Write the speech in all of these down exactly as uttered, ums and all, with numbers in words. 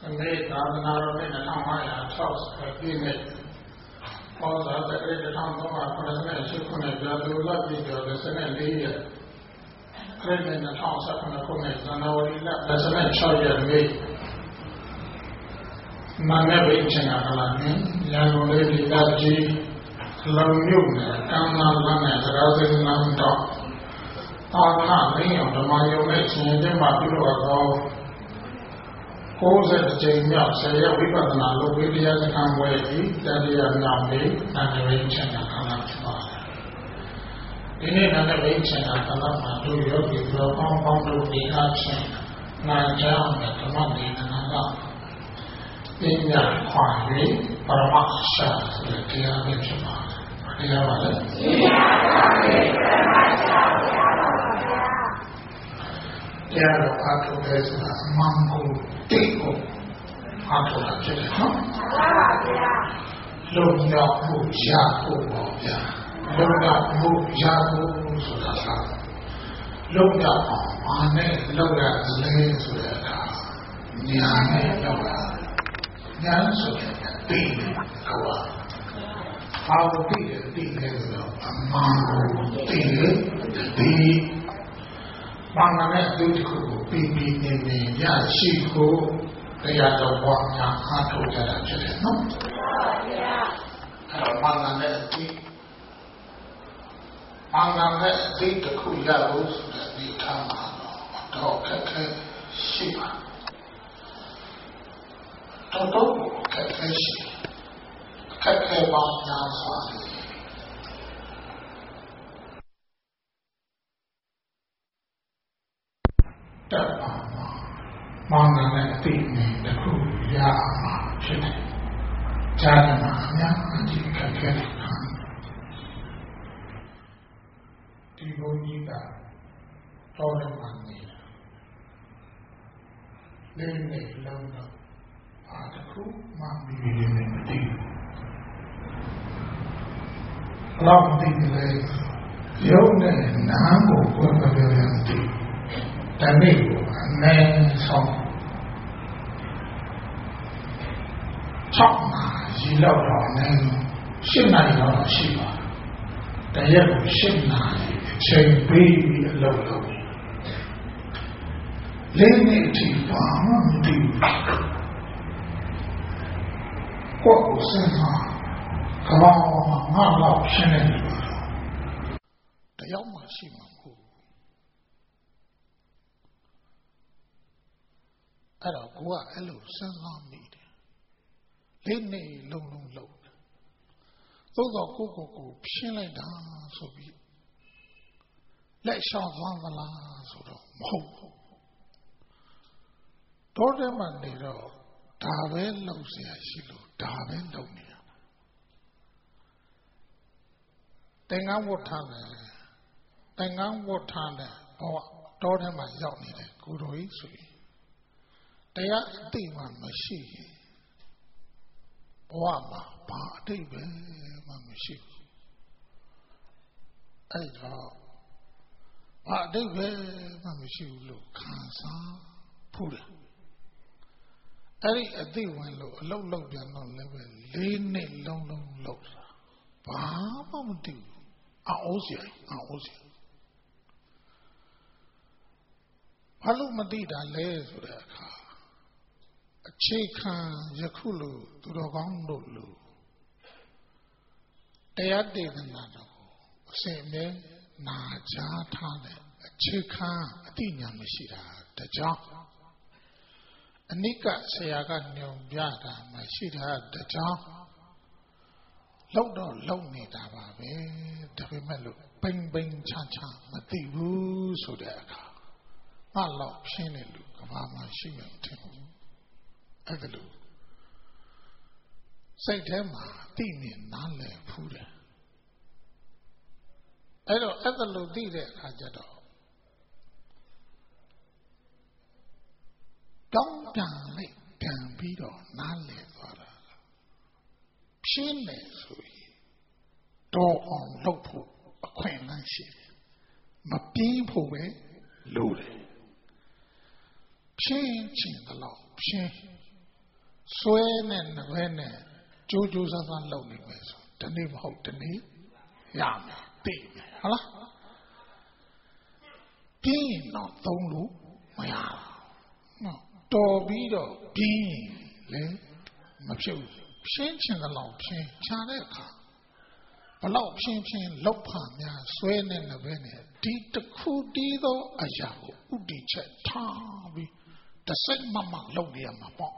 နေ့သာသနာတော်နှစ်၂၅၆၀ပြည့်နှစ်ဟောစာတက္ကရာတစ်ထောင်သုံးရာခုနှစ်ရှစ်ခုနှစ်ကြာသူလပြည့်ကျော်တစ်စနစ်လေးရက်ခရစ်နှစ်၂၀၁၇ခုနှစ်ဇန်နဝါရီလ၂၆ရက်နေ့မနက်ပိုင်းချိန်ကလာနေရန်ကုန်လေးဒီကကြီးလုံမြို့နယ်ကမ်းနားလမ်းနဲ့တရားစင်လမ်းတော့သာသနာ့လင်းအောင်ဓမ္မယုံနဲ့ရှင်ကျင်းပပြုလုပ်သောကိုးဆယ်ကြိမ်မြောက်ဆယ်ရက်ဝိပဿနာလုပ်ပြီးတရားစခန်းပွဲဤတတိယမြောက်နေ့နာမည်ချင်းတာခန္ဓာဖြစ်ပါတယ်။ဒီနေ့နာမည်ချင်းတာခန္ဓာမှာတို့ယောဂီတို့ပေါင်းပေါင်းတို့ဒီအားဖြင့်နာကြောင်းနဲ့ဓမ္မဒေသနာကပညာခွာ၍ပရမရှာဆိုတဲ့တရားပဲဖြစ်ပါတယ်။တရားပါလေ။ပညာခွာ၍ပရမရှာတရားပါဘုရား။တရားတော်အားထုတ်တဲ့ဆိုတာအမှန်ကိုတိတ်ကိုအားထုတ်တာဖြစ်တယ်နော်မှန်ပါဗျာလုံရောက်မှုရဖို့ပါဗျာလုံရောက်မှုရဖို့ဆိုတာကလုံရောက်အောင်အားနဲ့လုံရလဲဆိုတဲ့အခါညာနဲ့လုံရညာဆိုတဲ့တိတ်ကောဘာလို့တိတ်လဲတိတ်လဲဆိုတော့အမှန်ကိုတိတ်လေဒီဘာမှနဲ့အတူတခုကိုပြီးပြီးနေနေရရှိကိုတရားတော်ဘုရားအားထုတ်ကြတာဖြစ်တယ်နော်မှန်ပါဗျာအဲ့တော့ဘာမှနဲ့အတူဘာမှနဲ့အတူတခုရလို့ဆိုတဲ့ဒီထာမှာတော့ခက်ခဲရှိပါတော့တော့ခက်ခဲရှိခက်ခဲပေါင်းများစွာတက်ပါမှာမောင်နာနဲ့အသိဉာဏ်တစ်ခုရမှာဖြစ်တယ်။ကြားနာမှာအများကြီးခက်ခဲတယ်။ဒီဘုန်းကြီးကတော်တယ်မှနေတာ။လေးနဲ့လုံးတော့အားတစ်ခုမှမပြီးနေမသိဘူး။လောက်မသိလေရုပ်နဲ့နာမ်ကိုဘယ်လိုလဲမသိဘူး။တနေ့ကိုအနည်းဆုံး၆နာရီလောက်တော့အနည်း၈နာရီလောက်ရှိပါတရက်ကို၈နာရီအချိန်ပေးပြီးအလုပ်လုပ်တယ်လေးနေ့အထိဘာမှမသိဘူးကိုယ်ကိုစဉ်းစားကဘာငါလောက်ရှင်းနေတယ်တယောက်မှရှိမှာမဟုတ်အဲ့တော့ကိုကအဲ့လိုစဉ်းစားမိတယ်လေးနေလုံးလုံးလုံးသို့တော့ကိုကိုကိုဖြင်းလိုက်တာဆိုပြီးလက်လျှောက်သွားသလားဆိုတော့မဟုတ်ဘူးတော့တယ်မှနေတော့ဒါပဲလုပ်เสียရှိလို့ဒါပဲလုပ်နေရတာတင်ငန်းဝတ်ထားတယ်တင်ငန်းဝတ်ထားတယ်ဘောတော့တယ်မှရောက်နေတယ်ကိုတော်ကြီးဆိုရင်တရားအတိမှမရှိရင်ဘဝမှာဘာအတိပဲမှမရှိဘူးအဲ့တော့ဘာအတိပဲမှမရှိဘူးလို့ခံစားဖို့တယ်အဲ့ဒီအတိဝင်လို့အလုံးလုံးပြန်တော့လည်းပဲလေးနှစ်လုံးလုံးလောက်တာဘာမှမသိဘူးအော်စရာအော်စရာဘာလို့မသိတာလဲဆိုတဲ့အခါအခြေခံယခုလိုသူတော်ကောင်းတို့လိုတရားဒေသနာတော်အစဉ်အမြဲနာကြားထားတဲ့အခြေခံအသိဉာဏ်မရှိတာတကြောင်အနိကဆရာကညွန်ပြတာမရှိတာတကြောင်လောက်တော့လုံနေတာပါပဲဒါပေမဲ့လို့ပိန်ပိန်ချာချာမသိဘူးဆိုတဲ့အခါငါတော့ဖြင်းနေလို့ကဘာမှရှိမှမထင်ဘူးအဲ့ဒါလို့စိတ်ထဲမှာသိနေနားလည်ဖူးတယ်အဲ့တော့အဲ့ဒါလို့သိတဲ့အခါကျတော့တောင်းတလိုက်တန်ပြီးတော့နားလည်သွားတာဖြင်းနေဆိုရင်တော့အောင်လုပ်ဖို့အခွင့်အလမ်းရှိတယ်မပြင်းဖို့ပဲလိုတယ်ဖြင်းချင်တယ်လို့ဖြင်း Swear and when Jojo's are lonely, the name of the name, Yam, Dame, Hala. Being not Thongu, my no, Torbido, being, lay, Machu, changing the law, Chaneka. A law changing Lopamia, Swain and the Vene, did the Kudido Ayago, Udicha, Tavi, the same Mamma Lodia Mapon.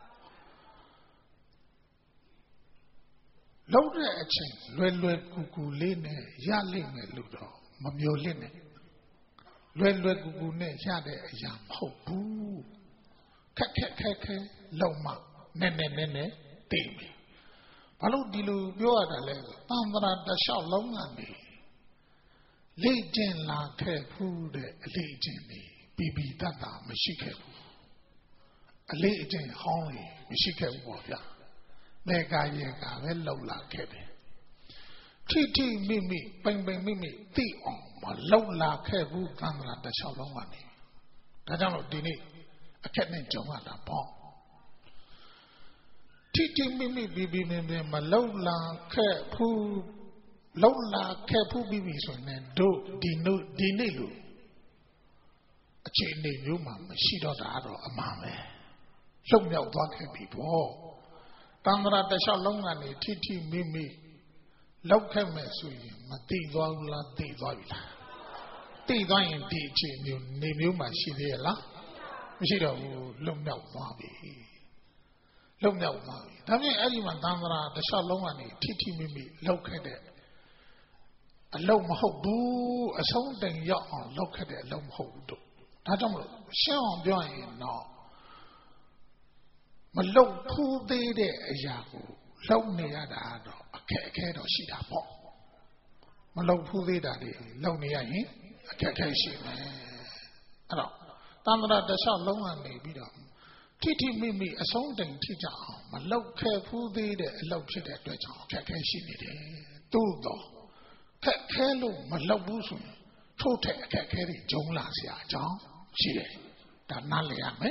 Loader a chain, Lelwe Kukuline, Yaline Ludo, Mamioline. Lelwe Kukune, Yade, Yam, Hopu, Kake, Loma, Nene, Nene, Dame. Palo dilu bioada le, Pandra da Shalongani. Legion la kepu de legion, Bibi Dada, Mishikepu. A legion honey, Mishikepu, Mega Yega, Velo la Kebe. Titi Mimi, Bang Bang Mimi, Ti on, Lola Kebu, Pandra da Shalongani. Tajano Dini, a catnip Jomada Pong. Titi Mimi Bibi Mimi Malola Kepu Lola Kepu Bibi Swan Do Dino Dinilu a chain name you mam, she don't add a mamma. Show me out one people. Tamara the Shalongani, Titi Mimi Lokame Sui, Mati Vola de Voila. They dying teaching you name you my Shidela. She don't look out Bobby. Look now, Mammy. Tami Eliman Damara, the Shalomani, Titi Mimi, located. A low mahobu, a something young, located, low mahobu. Tadam, Shan Bian now. Malo Poo de de Yago, low near the Ado, a cat or sheet up. Malo Poo de daddy, low near him, a cat sheet. Tamara, the Shalomani, be done. Titi Mimi, a something teacher, my low careful day, a low chit at the Kakashi, Dudo, Kakalo, my low bosom, Tote, Kakari, Jolasia, John, she, that Naliame.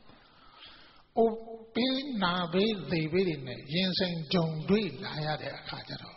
O Bill Nabe, they will in a Jensen John Dwayne, I had a Kajaro.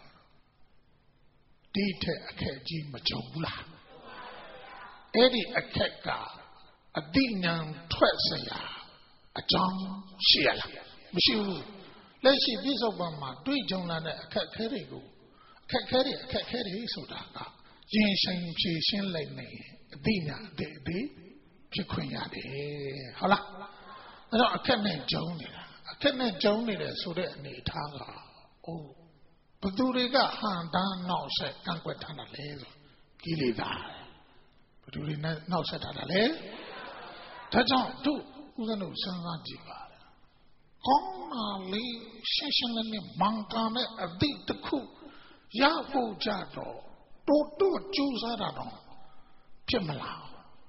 Dite a Kaji Majola. Eddie a Kaka, a Dinyan Twesaya. A John Sheila. Monsieur, let's see this of Mamma, do it, John and a Kakarigo. Kakari, Kakari, so that. Jen Shan Shin Lane, Dina, de de, Piquia de Hala. I can't name Johnny. I can't name Johnny, so that need Tanga. Oh, but do they got hand down now set, Canquetana Laser, Gilida. But do they now set at a layer? Touch on, too. Who's a new son of Jiva? Kong Lee, Session Mankame, a deep the cook, Yafu Jado, don't do a Jews at all. Pimala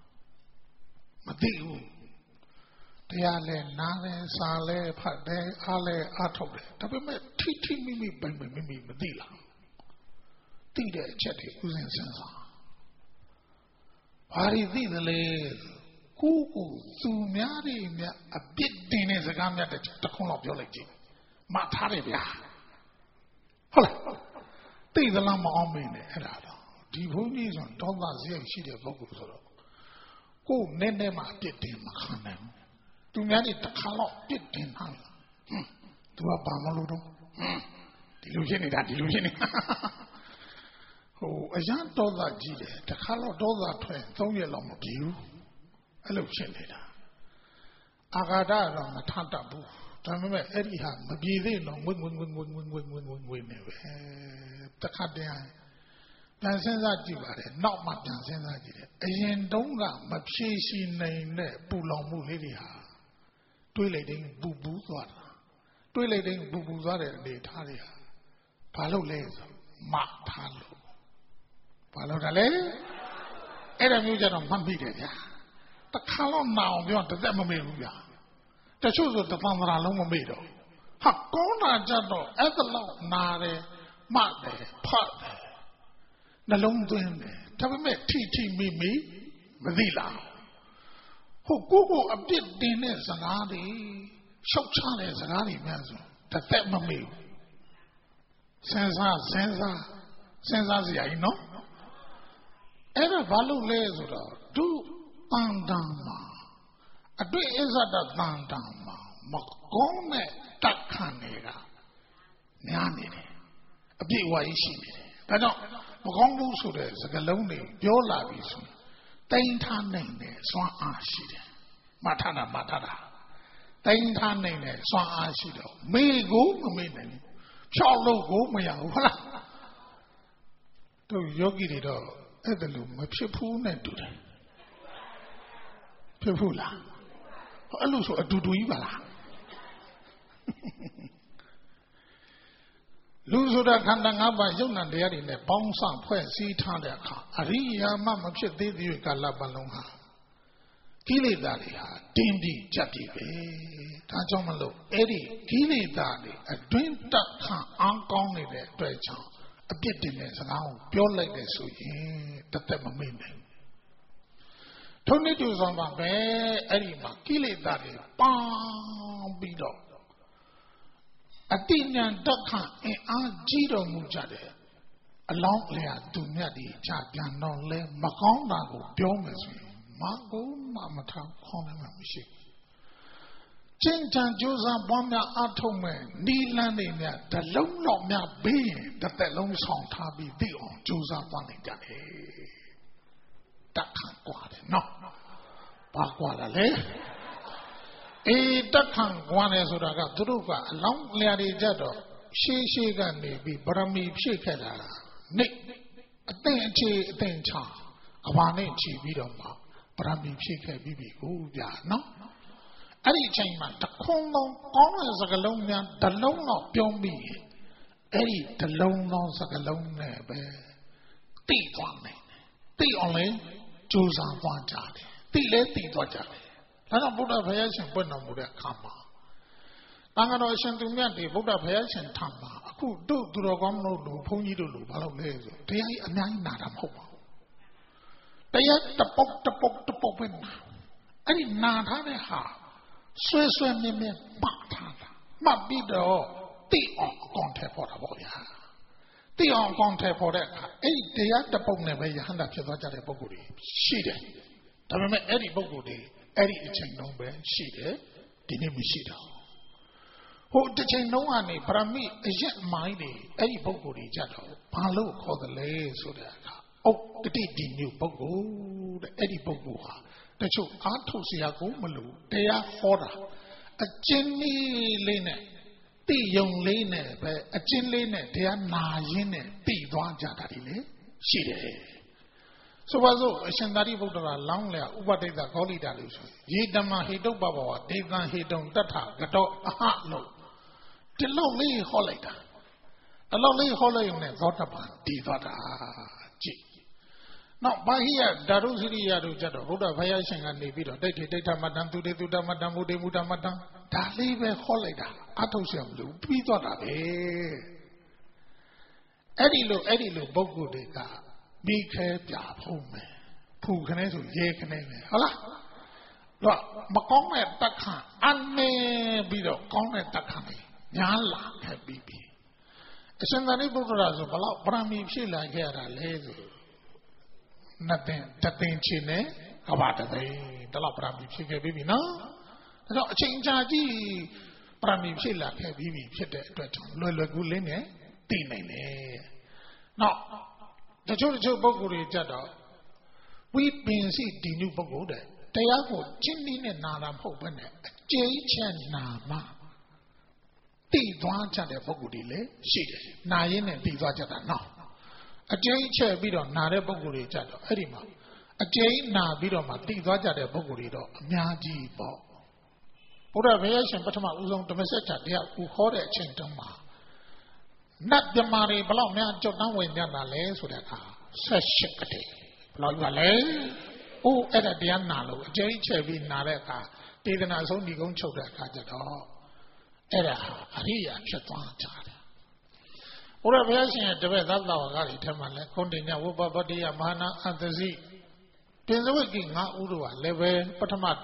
Madiu. They are Nane, Sale, Pade, Ale, Atobe. Tabe, Titi Mimi, Bambi, Mimi, Madila. Tida, Chetty, who's in Sensa. What is the Cuckoo, Sumari, a big dinner is a gun at the corner of your leg. Mataribia. Hola. Take the llama on me in the head. Divonies on Dollar she did vocals. Go, Nenema did him, Macanam. To marry the color did him. To a Bamaludo. Delusion, that delusion. Oh, a young dollar G, the color dollar twin, don't you long of you? Hello, Shelida. Agada on the Tantabu. Remember, Eddie had maybe no win, win, win, win, win, win, win, win, win. The Cadia. Dansenza Jibare, not much Dansenza Jibare. A yen donga, but she she named Pulomu Lidia. Toileting boo boo water. Toileting boo boo water in the Italia. Palo les, Matalo. Palo Dale? Era music on Mambida. The color now beyond the Demameruya. The shoes of the Pandra Lomomedo. Hakona Jado, Evelon, Nare, Mate, Pate. The London, Tabame, Titi Mimi, Madila. Who Google a bit dinners and Adi. ရှုပ်ချတဲ့စကားတွေများဆိုတစ်သက်မမေ့ဘူးစဉ်းစားစဉ်းစားစဉ်းစားစရာကြီးနော်အဲ့ဒါဘာလို့လဲဆိုတော့သူတန်တန်မှာအတွေ့အစ္ဆဒတန်တန်မှာမကောင်းတဲ့တက်ခံနေတာများနေတယ်အပြည့်အဝကြီးရှိနေတယ်ဒါကြောင့်မကောင်းဘူးဆိုတဲ့စကားလုံးတွေပြောလာပြီဆိုရင်တိမ်ထားနိုင်တဲ့စွမ်းအားရှိတယ်မထတာမထတာတိမ်ထားနိုင်တဲ့စွမ်းအားရှိတော့မေကိုမမေ့နိုင်ဘူးဖြောက်လို့ကိုမရဘူးဟုတ်လားတို့ယောဂီတွေတော့အဲ့ဒါလို့မဖြစ်ဘူးနဲ့တူတယ်ဖြစ်ဘူးလားအဲ့လိုဆိုအတူတူကြီးပါလားလူဆိုတာခန္ဓာ၅ပါးယုံနာတရားတွေနဲ့ပေါင်းစပ်ဖွဲ့စည်းထားတဲ့အခါအရိယာမမဖြစ်သေးသေးကာလပတ်လုံးဟာကိလေသာတွေဟာတင်းပြီးကြပ်ပြီးပဲဒါကြောင့်မလို့အဲ့ဒီကိလေသာတွေအတွင်းတက်ခံအားကောင်းနေတဲ့အတွက်ကြောင့်အပြစ်တင်တဲ့စကားကိုပြောလိုက်တဲ့ဆိုရင်တသက်မမေ့နိုင်ထုံးနေတူဆောင်ပါပဲအဲ့ဒီမှာကိလေသာတွေပေါင်းပြီးတော့အတိညာတက်ခံအင်အားကြီးတော်မူကြတယ်အလောင်းလျာသူမြတ်ဒီချပြန်တော့လဲမကောင်းတာကိုပြောမယ်ဆိုရင်မကုန်းမမထောင်ခေါင်းနဲ့မရှိကျင့်ကြံကြိုးစားပွားများအားထုတ်မယ်နီလန်းနေမြတ်တလုံးတော့မြဘေးရင်တစ်သက်လုံးဆောင်ထားပြီးသိအောင်ကြိုးစားသွားနိုင်ကြတယ်တက်ခံกว่าတယ်နော်ဘာกว่าလဲအေးတက်ခံกว่าတယ်ဆိုတာကသူတို့ကအလောင်းလျာတွေကြတော့ရှေးရှေးကနေပြီးဗရမီဖြည့်ခဲ့တာနေအသိအချေအသိချာကဘာနဲ့ချီပြီးတော့မှဗရမီဖြည့်ခဲ့ပြီးပြီကိုဗျာနော်အဲ့ဒီအချိန်မှာတခုံလုံးကောင်းတဲ့စကားလုံးများတလုံးတော့ပြောမိရင်အဲ့ဒီတလုံးသောစကားလုံးနဲ့ပဲတိသွားမယ်တိအောင်လဲကြိုးစားသွားကြတယ်တိလဲတိသွားကြတယ်ဒါကြောင့်ဗုဒ္ဓဘုရားရှင်ပွင့်တော်မူတဲ့အခါမှာတန်ခါတော်ရှင်သူမြတ်တွေဗုဒ္ဓဘုရားရှင်ထံမှာအခုတို့သူတော်ကောင်းတို့လူဘုန်းကြီးတို့လူဘာလို့လဲဆိုတရားကြီးအများကြီးနာတာမဟုတ်ပါဘူးတရားတပုတ်တပုတ်တပုတ်ပဲနာအဲ့ဒီနာထားတဲ့ဟာဆွဲဆွဲမြဲမြဲပတ်ထားတာမှတ်ပြီးတော့တိအောင်အကောင်ထဲပေါ်တာပေါ့ဗျာတိအောင်အကောင်ထဲပေါ်တဲ့အခါအဲ့ဒီတရားတပုတ်နဲ့ပဲယဟန္တာဖြစ်သွားကြတဲ့ပုဂ္ဂိုလ်တွေရှိတယ်ဒါပေမဲ့အဲ့ဒီပုဂ္ဂိုလ်တွေအဲ့ဒီအချိန်လုံးပဲရှိတယ်ဒီနေ့မရှိတော့ဟိုတစ်ချိန်လုံးကနေဗရမိအရက်မိုင်းတွေအဲ့ဒီပုဂ္ဂိုလ်တွေကြတော့ဘာလို့ခေါ်တယ်လဲဆိုတဲ့အခါဩတတိဒီမျိုးပုဂ္ဂိုလ်တဲ့အဲ့ဒီပုဂ္ဂိုလ်ဟာတချို့အားထုတ်စရာကိုမလိုတရားဟောတာအကျဉ်းလေးလေးနဲ့တိယုံလေးနဲ့ပဲအကျဉ်းလေးနဲ့တရားနာရင်းနဲ့သိသွားကြတာဒီလေရှိတယ်ဆိုပါစို့အရှင်သာရိပုတ္တရာလောင်းလျာဥပဒိတဂေါလိတာလို့ဆိုရေတမဟိတုပ္ပဘဝဒေသံဟိတုံတထကတော့အဟလို့ဒီလောက်လေးဟောလိုက်တာအလောက်လေးဟောလိုက်ရင်လည်းသောတပန်တည်သွားတာကြည့်နောက်ဘာဟိယဓာတုစရိယတို့ကြတော့ဗုဒ္ဓဘုရားရှင်ကနေပြီးတော့ဒိဋ္ဌိဒိဋ္ဌမတ္တံသူတေသူတမတ္တံမုတေမုတမတ္တံဒါလေးပဲဟောလိုက်တာအထုတ်ရမလို့ပြီးသွားတာပဲအဲ့ဒီလိုအဲ့ဒီလိုပုဂ္ဂိုလ်တွေကမိခဲပြဖုံးမယ်ဖူခနဲဆိုရဲခနဲမယ်ဟုတ်လားတော့မကောင်းတဲ့တက်ခါအနေပြီးတော့ကောင်းတဲ့တက်ခါတွေညားလာခဲ့ပြီးပြီအရှင်သာရိပုတ္တရာဆိုဘလောက်ဗရမီဖြစ်လာခဲ့ရတာလဲဆိုနှစ်တင်တသိန်းချင်းနဲ့ကဘာတသိန်းတလောက်ဗရမီဖြစ်ခဲ့ပြီးပြီနော်ဒါတော့အချိန်ကြာကြီးဗရမီဖြစ်လာခဲ့ပြီးပြီဖြစ်တဲ့အတွက်ကြောင့်လွယ်လွယ်ကူလေးနဲ့သိနိုင်တယ်နောက်တချို့တချို့ပုဂ္ဂိုလ်တွေကြတော့ဝိပင်စီဒီနုပုဂ္ဂိုလ်တဲ့တရားကိုချင်းနည်းနဲ့နာတာမဟုတ်ဘဲနဲ့အကျဉ်းချက်နာမှသိသွားကြတဲ့ပုဂ္ဂိုလ်တွေလည်းရှိတယ်နာရင်းနဲ့သိသွားကြတာနော်အကျဉ်းချက်ပြီးတော့နာတဲ့ပုဂ္ဂိုလ်တွေကြတော့အဲ့ဒီမှာအကျဉ်းနာပြီးတော့မှသိသွားကြတဲ့ပုဂ္ဂိုလ်တွေတော့အများကြီးပေါ့ဘုရားဘုရားရှင်ပထမဦးဆုံးဓမ္မစကြာတရားကိုခေါ်တဲ့အချိန်တုန်းမှာနတ်မြမာတွေဘလောက်များကြောက်တန်းဝင်ကြတာလဲဆိုတဲ့အခါဆက်ရှိကတည်းဘလောက်ပါလဲ။အိုးအဲ့ဒါတရားနာလို့အကျဉ်းချက်ပြီးနာတဲ့အခါဒေသနာဆုံးဒီကုန်းချုပ်တဲ့အခါကျတော့အဲ့ဒါအရိယာဖြစ်သွားကြတယ်။ဘုရားဘုရားရှင်ရဲ့တပည့်သတ္တဝါကတွေထဲမှာလဲကုန္တိညဝပပတ္တိယမဟာနာအတ္တစီပင်စဝိကိငါဥတို့ကလည်းပဲပထမ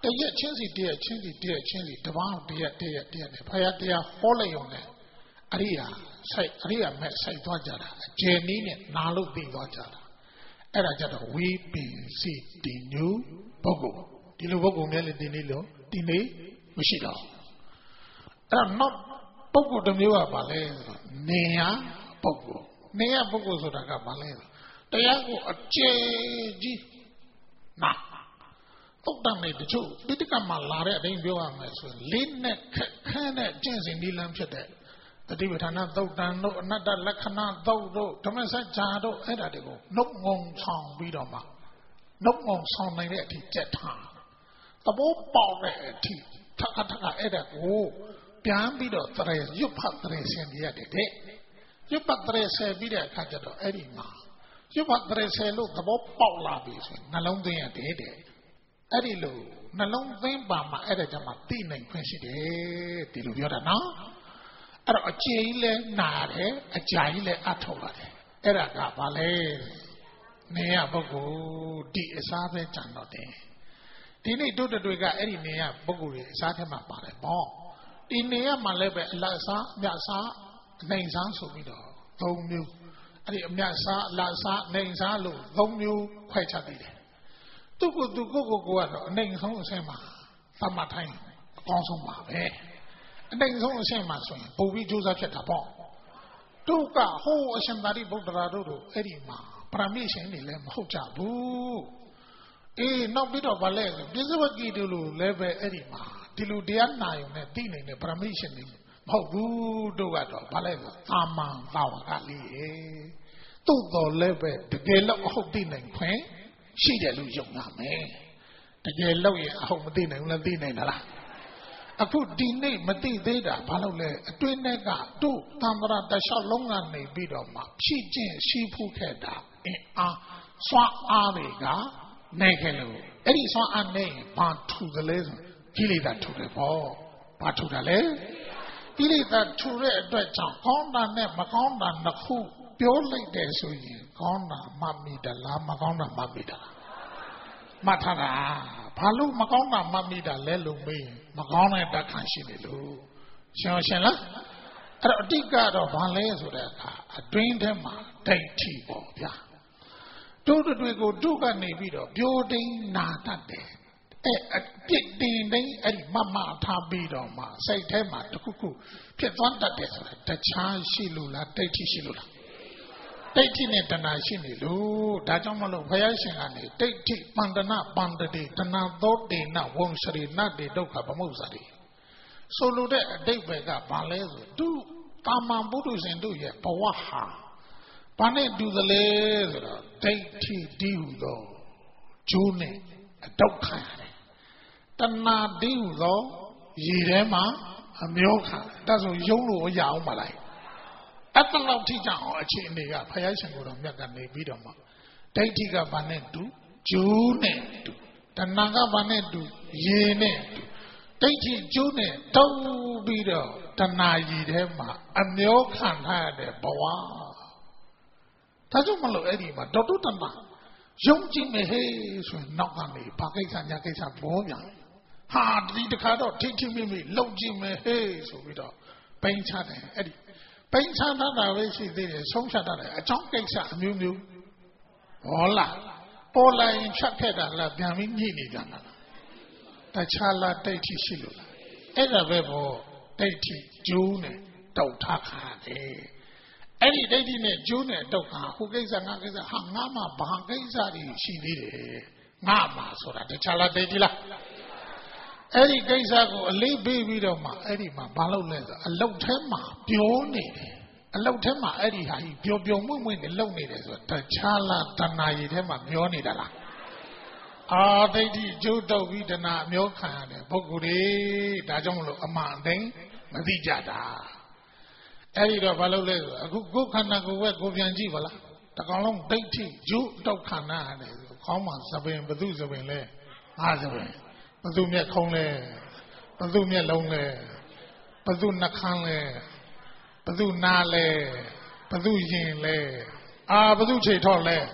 တရက်ချင်းစီတရက်ချင်းစီတရက်ချင်းစီတပေါင်းတရက်တရက်တရက်နဲ့ဖယားတရားဟောလိုက်ရုံနဲ့အရိယာစိုက်အရိယာမဲ့စိုက်သွားကြတာအကျယ်နည်းနဲ့နာလို့သိသွားကြတာအဲ့ဒါကြတော့ဝိပင်စီတီညူပုဂ္ဂိုလ်ဒီလိုပုဂ္ဂိုလ်များလည်းဒီနေ့လို့ဒီနေ့မရှိတော့အဲ့တော့နောက်ပုဂ္ဂိုလ်တစ်မျိုးကဘာလဲဆိုတော့နေရပုဂ္ဂိုလ်နေရပုဂ္ဂိုလ်ဆိုတာကဘာလဲဆိုတရားကိုအကျယ်ကြီးနာတုတ်တန်နေတချို့ပိဋကမှာလာတဲ့အတိုင်းပြောရမယ်ဆိုရင်လေးနဲ့ခက်ခန်းတဲ့ကျင့်စဉ်ဒီလမ်းဖြစ်တဲ့တတိပဋ္ဌာန်သုတ်တန်တို့အနတ္တလက္ခဏာသုတ်တို့ဓမ္မစကြာတို့အဲ့ဒါတွေကိုနှုတ်ငုံဆောင်ပြီးတော့မှနှုတ်ငုံဆောင်နိုင်တဲ့အထိကြက်ထားသဘောပေါက်တဲ့အထိထပ်ထပ်အဲ့ဒါကိုပြန်ပြီးတော့တရေရွတ်ဖတ်တရေဆင်ပြရတယ်တဲ့ရွတ်ဖတ်တရေဆယ်ပြီးတဲ့အခါကျတော့အဲ့ဒီမှာရွတ်ဖတ်တရေဆယ်လို့သဘောပေါက်လာပြီဆိုရင်နှလုံးသွင်းရတယ်တဲ့အဲ့ဒီလိုနှလုံးသွင်းပါမှာအဲ့ဒါကြမှာသိနိုင်ခွင့်ရှိတယ်ဒီလိုပြောတာနော်အဲ့တော့အကျဉ်းကြီးလဲနာတယ်အကြာကြီးလဲအထောက်ရတယ်အဲ့ဒါကဘာလဲနေရပုဂ္ဂိုလ်ဒီအစားပဲကြံတော့တယ်ဒီနေ့တို့တွေကအဲ့ဒီနေရပုဂ္ဂိုလ်တွေအစားထဲမှာပါတယ်ပေါ့ဒီနေရမှာလည်းပဲအလတ်စားအမြတ်စားအနိုင်စားဆိုပြီးတော့သုံးမျိုးအဲ့ဒီအမြတ်စားအလတ်စားအနိုင်စားလို့သုံးမျိုးခွဲခြားပြီးတယ်သူကသူကိုကိုကိုကတော့အနိုင်ဆုံးအဆင့်မှာသတ်မှတ်ထိုင်းအကောင်းဆုံးပါပဲအနိုင်ဆုံးအဆင့်မှာဆိုရင်ပုံပြီးကြိုးစားဖြစ်တာပေါ့တို့ကဟိုးအရှင်သာရိပုတ္တရာတို့တို့အဲ့ဒီမှာပရမိရှင်တွေလည်းမဟုတ်ကြဘူးအေးနောက်ပြီးတော့ဗာလဲဆိုပြစ္ဆဝကိတို့လိုလည်းပဲအဲ့ဒီမှာဒီလိုတရားနာရုံနဲ့သိနိုင်တဲ့ပရမိရှင်တွေမဟုတ်ဘူးတို့ကတော့ဗာလဲဆိုအာမန်သာဝကလေးရေသို့တော်လည်းပဲတကယ်လို့အဟုတ်သိနိုင်ခွင့်ရှိတယ်လို့ယုံရမယ်တကယ်လို့ရင်အဟုတ်မသိနိုင်ဘူးလားသိနိုင်လားအခုဒီနေ့မသိသေးတာဘာလို့လဲအတွင်းထဲကတို့သံဃာတလျှောက်လုံးကနေပြီးတော့မှဖြည့်ကျင့်ရှိဖူးခဲ့တာအင်းအားစွမ်းအားတွေကနိုင်ခဲ့လို့အဲ့ဒီစွမ်းအားနဲ့ဘာထူတယ်လဲဆိုကိလေသာထူတယ်ပေါ့ဘာထူတာလဲကိလေသာထူတဲ့အတွက်ကြောင့်ကောင်းတာနဲ့မကောင်းတာနှစ်ခုပြောလိုက်တယ်ဆိုရင်ကောင်းတာမှတ်မိတယ်လားမကောင်းတာမှတ်မိတာလားမှတ်ထားတာဘာလို့မကောင်းတာမှတ်မိတာလဲလို့မေးရင်မကောင်းတဲ့တတ်ခံရှိနေလို့ရှင်းရှင်းလားအဲ့တော့အတိတ်ကတော့ဘာလဲဆိုတဲ့အခါအတွင်းထဲမှာဒိဋ္ဌိပေါ့ဗျာတို့တွေကိုတို့ကနေပြီးတော့ပြိုတိန်နာတတ်တယ်အဲ့အပြစ်တင်တိုင်းအဲ့ဒီမမထားပြီးတော့မှစိတ်ထဲမှာတခုခုဖြစ်သွားတတ်တယ်ဆိုတာတခြားရှိလို့လားဒိဋ္ဌိရှိလို့လားဒိဋ္ဌိနဲ့တဏှာရှိနေလို့ဒါကြောင့်မလို့ဘုရားရှင်ကနေဒိဋ္ဌိပန္ဒနာပန္တတိတဏှာသောတေနဝံစရိနတေဒုက္ခဗမုစ္ဆရိဆိုလိုတဲ့အဓိပ္ပာယ်ကဘာလဲဆိုသူတာမန်ပုထုဇဉ်တို့ရဲ့ဘဝဟာဘာနဲ့တူသလဲဆိုတော့ဒိဋ္ဌိတည်ဟူသောကျိုးနဲ့အဒုက္ခရတယ်တဏှာတည်ဟူသောရည်ထဲမှာအမျောခံဒါဆိုယုံလို့ရအောင်မလားအဲ့တလောက်ထိကြအောင်အခြေအနေကဘုရားရှင်ကိုယ်တော်မြတ်ကနေပြီးတော့မှဒိဋ္ဌိကဘာနဲ့တူကျိုးနဲ့တူတဏှာကဘာနဲ့တူရည်နဲ့တူဒိဋ္ဌိကျိုးနဲ့တုံးပြီးတော့တဏှာရည်ထဲမှာအမျောခံထားရတဲ့ဘဝဒါကြောင့်မလို့အဲ့ဒီမှာဒေါတုတဏှာယုံကြည်မယ်ဟေးဆိုရင်နောက်ကနေဘာကိစ္စညာကိစ္စဘောပြန်ဟာဒီတခါတော့ထိထိမိမိလုံကြည့်မယ်ဟေးဆိုပြီးတော့ပိန်ချတယ်အဲ့ဒီပိန်ချတတ်တာပဲရှိသေးတယ်ဆုံးဖြတ်တတ်တယ်အကြောင်းကိစ္စအမျိုးမျိုးဟောလားပေါ်လာရင်ဖြတ်ခဲ့တာလားပြန်ပြီးညှိနေကြတာလားတခြားလားဒိဋ္ဌိရှိလို့လားအဲ့ဒါပဲပေါ့ဒိဋ္ဌိကျိုးနဲ့တောက်ထားခါတယ်အဲ့ဒီဒိဋ္ဌိနဲ့ကျိုးနဲ့တောက်ခါဟိုကိစ္စငါကိစ္စဟာငါမှဘာကိစ္စတွေရှိသေးတယ်ငါမှဆိုတာတခြားလားဒိဋ္ဌိလားအဲ့ဒီကိစ္စကိုအလေးပေးပြီးတော့မှအဲ့ဒီမှာဘာလုပ်လဲဆိုအလုတ်ထဲမှာပြောနေတယ်အလုတ်ထဲမှာအဲ့ဒီဟာကြီးပျော်ပျော်မွေ့မွေ့နဲ့လုံနေတယ်ဆိုတခြားလားတဏှာကြီးထဲမှာမျောနေတာလားအာဒိဋ္ဌိကျိုးတော့ပြီးတဏှာအမျောခံရတယ်ပုဂ္ဂိုလ်တွေဒါကြောင့်မလို့အမှန်တိုင်းမသိကြတာအဲ့ဒီတော့ဘာလုပ်လဲဆိုအခုကိုယ်ခန္ဓာကိုယ်ပဲကိုယ်ပြန်ကြည့်ပါလားတကောင်လုံးဒိဋ္ဌိကျိုးတော့ခန္ဓာရတယ်ဆိုခေါင်းမှာသပင်ဘသူသပင်လဲငါသပင်ဘသူမျက်ခုံးလဲဘသူမျက်လုံးလဲဘသူနှာခမ်းလဲဘသူနားလဲဘသူရင်လဲအာဘသူခြေထောက်လဲ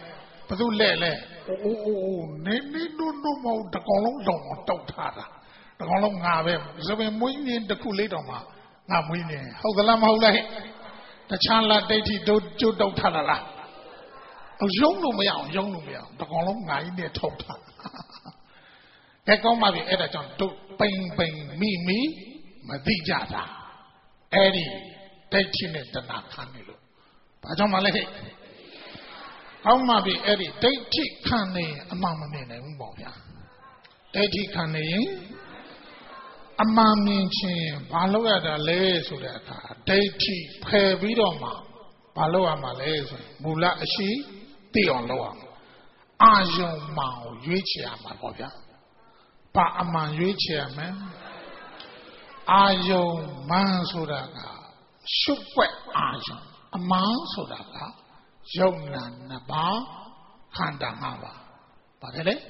ဘသူလဲလဲအိုးအိုးနေနေနုနုမဟုတ်တကောင်လုံးလောင်တောက်ထားတာတကောင်လုံးငါပဲစပင်မွေးမြင်းတစ်ခုလေးတောင်မှငါမွေးမြင်းဟုတ်သလားမဟုတ်လားဟဲ့တခြားလားဒိဋ္ဌိတို့ကျုပ်တောက်ထားတာလားအယုံလို့မရအောင်ယုံလို့မရအောင်တကောင်လုံးငါကြီးနဲ့ထုတ်ထားကဲကောင်းပါပြီအဲ့ဒါကြောင့်တို့ပိန်ပိန်မိမိမသိကြတာအဲ့ဒီဒိဋ္ဌိနဲ့တဏှာခံနေလို့ဘာကြောင့်မလဲဟဲ့ကောင်းပါပြီအဲ့ဒီဒိဋ္ဌိခံနေအမှန်မမြင်နိုင်ဘူးပေါ့ဗျာဒိဋ္ဌိခံနေရင်အမှန်မြင်ခြင်းဘာလို့ရတာလဲဆိုတဲ့အခါဒိဋ္ဌိဖယ်ပြီးတော့မှဘာလို့ရမှာလဲဆိုမူလအရှိသိအောင်လုပ်အောင်အာယုံမှန်ကိုရွေးချယ်ရမှာပေါ့ဗျာဘာအမှန်ရွေးချယ်ရမလဲအာယုံမှန်ဆိုတာကရှုပ်ွက်အာယုံအမှန်ဆိုတာကယုံနာနှစ်ပါးခန္ဓာ၅ပါးပါတယ်လေ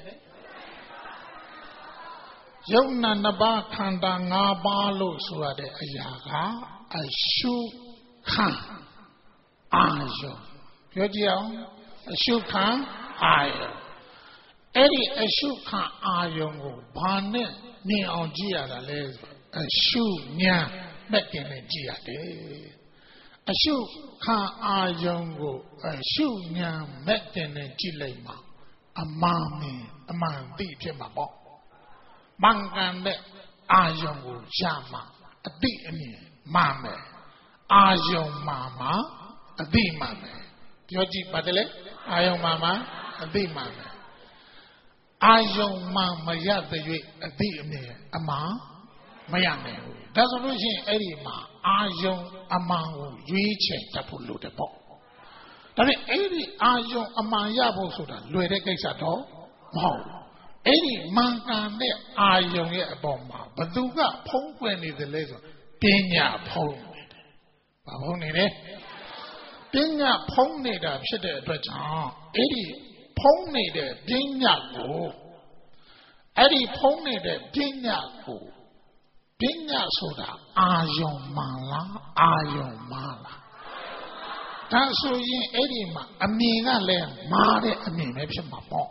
ယုံနာနှစ်ပါးခန္ဓာ၅ပါးလို့ဆိုရတဲ့အရာကအရှုခံအာယုံပြောကြည့်အောင်အရှုခံအာယုံအဲ့ဒီအရှုခံအာယုံကိုဘာနဲ့မြင်အောင်ကြည့်ရတာလဲဆိုအရှုဉာဏ်နဲ့တင်နဲ့ကြည့်ရတယ်အရှုခံအာယုံကိုအရှုဉာဏ်နဲ့တင်နဲ့ကြည့်လိုက်မှာအမှန်မြင်အမှန်သိဖြစ်မှာပေါ့မှန်ကန်တဲ့အာယုံကိုရမှာအတိအမြင်မှန်မယ်အာယုံမှန်မှာအတိမှန်မယ်ပြောကြည့်ပါတယ်လေအာယုံမှန်မှာအတိမှန်မယ်အာယုံမှန်မရတဲ့၍အတိအမြင်အမှန်မရနိုင်ဘူးဒါဆိုလို့ရှိရင်အဲ့ဒီမှာအာယုံအမှန်ကိုရွေးချယ်တတ်ဖို့လိုတယ်ပေါ့ဒါပေမဲ့အဲ့ဒီအာယုံအမှန်ရဖို့ဆိုတာလွယ်တဲ့ကိစ္စတော့မဟုတ်ဘူးအဲ့ဒီမှန်ကန်တဲ့အာယုံရဲ့အပေါ်မှာဘသူကဖုံးကွယ်နေတယ်လဲဆိုပညာဖုံးနေတယ်ဘာဖုံးနေလဲပညာဖုံးနေတာဖြစ်တဲ့အတွက်ကြောင့်အဲ့ဒီဖုံးနေတဲ့ပညာကိုအဲ့ဒီဖုံးနေတဲ့ပညာကိုပညာဆိုတာအာယုံမှန်လားအာယုံမှားလားဒါဆိုရင်အဲ့ဒီမှာအမြင်ကလည်းမှားတဲ့အမြင်ပဲဖြစ်မှာပေါ့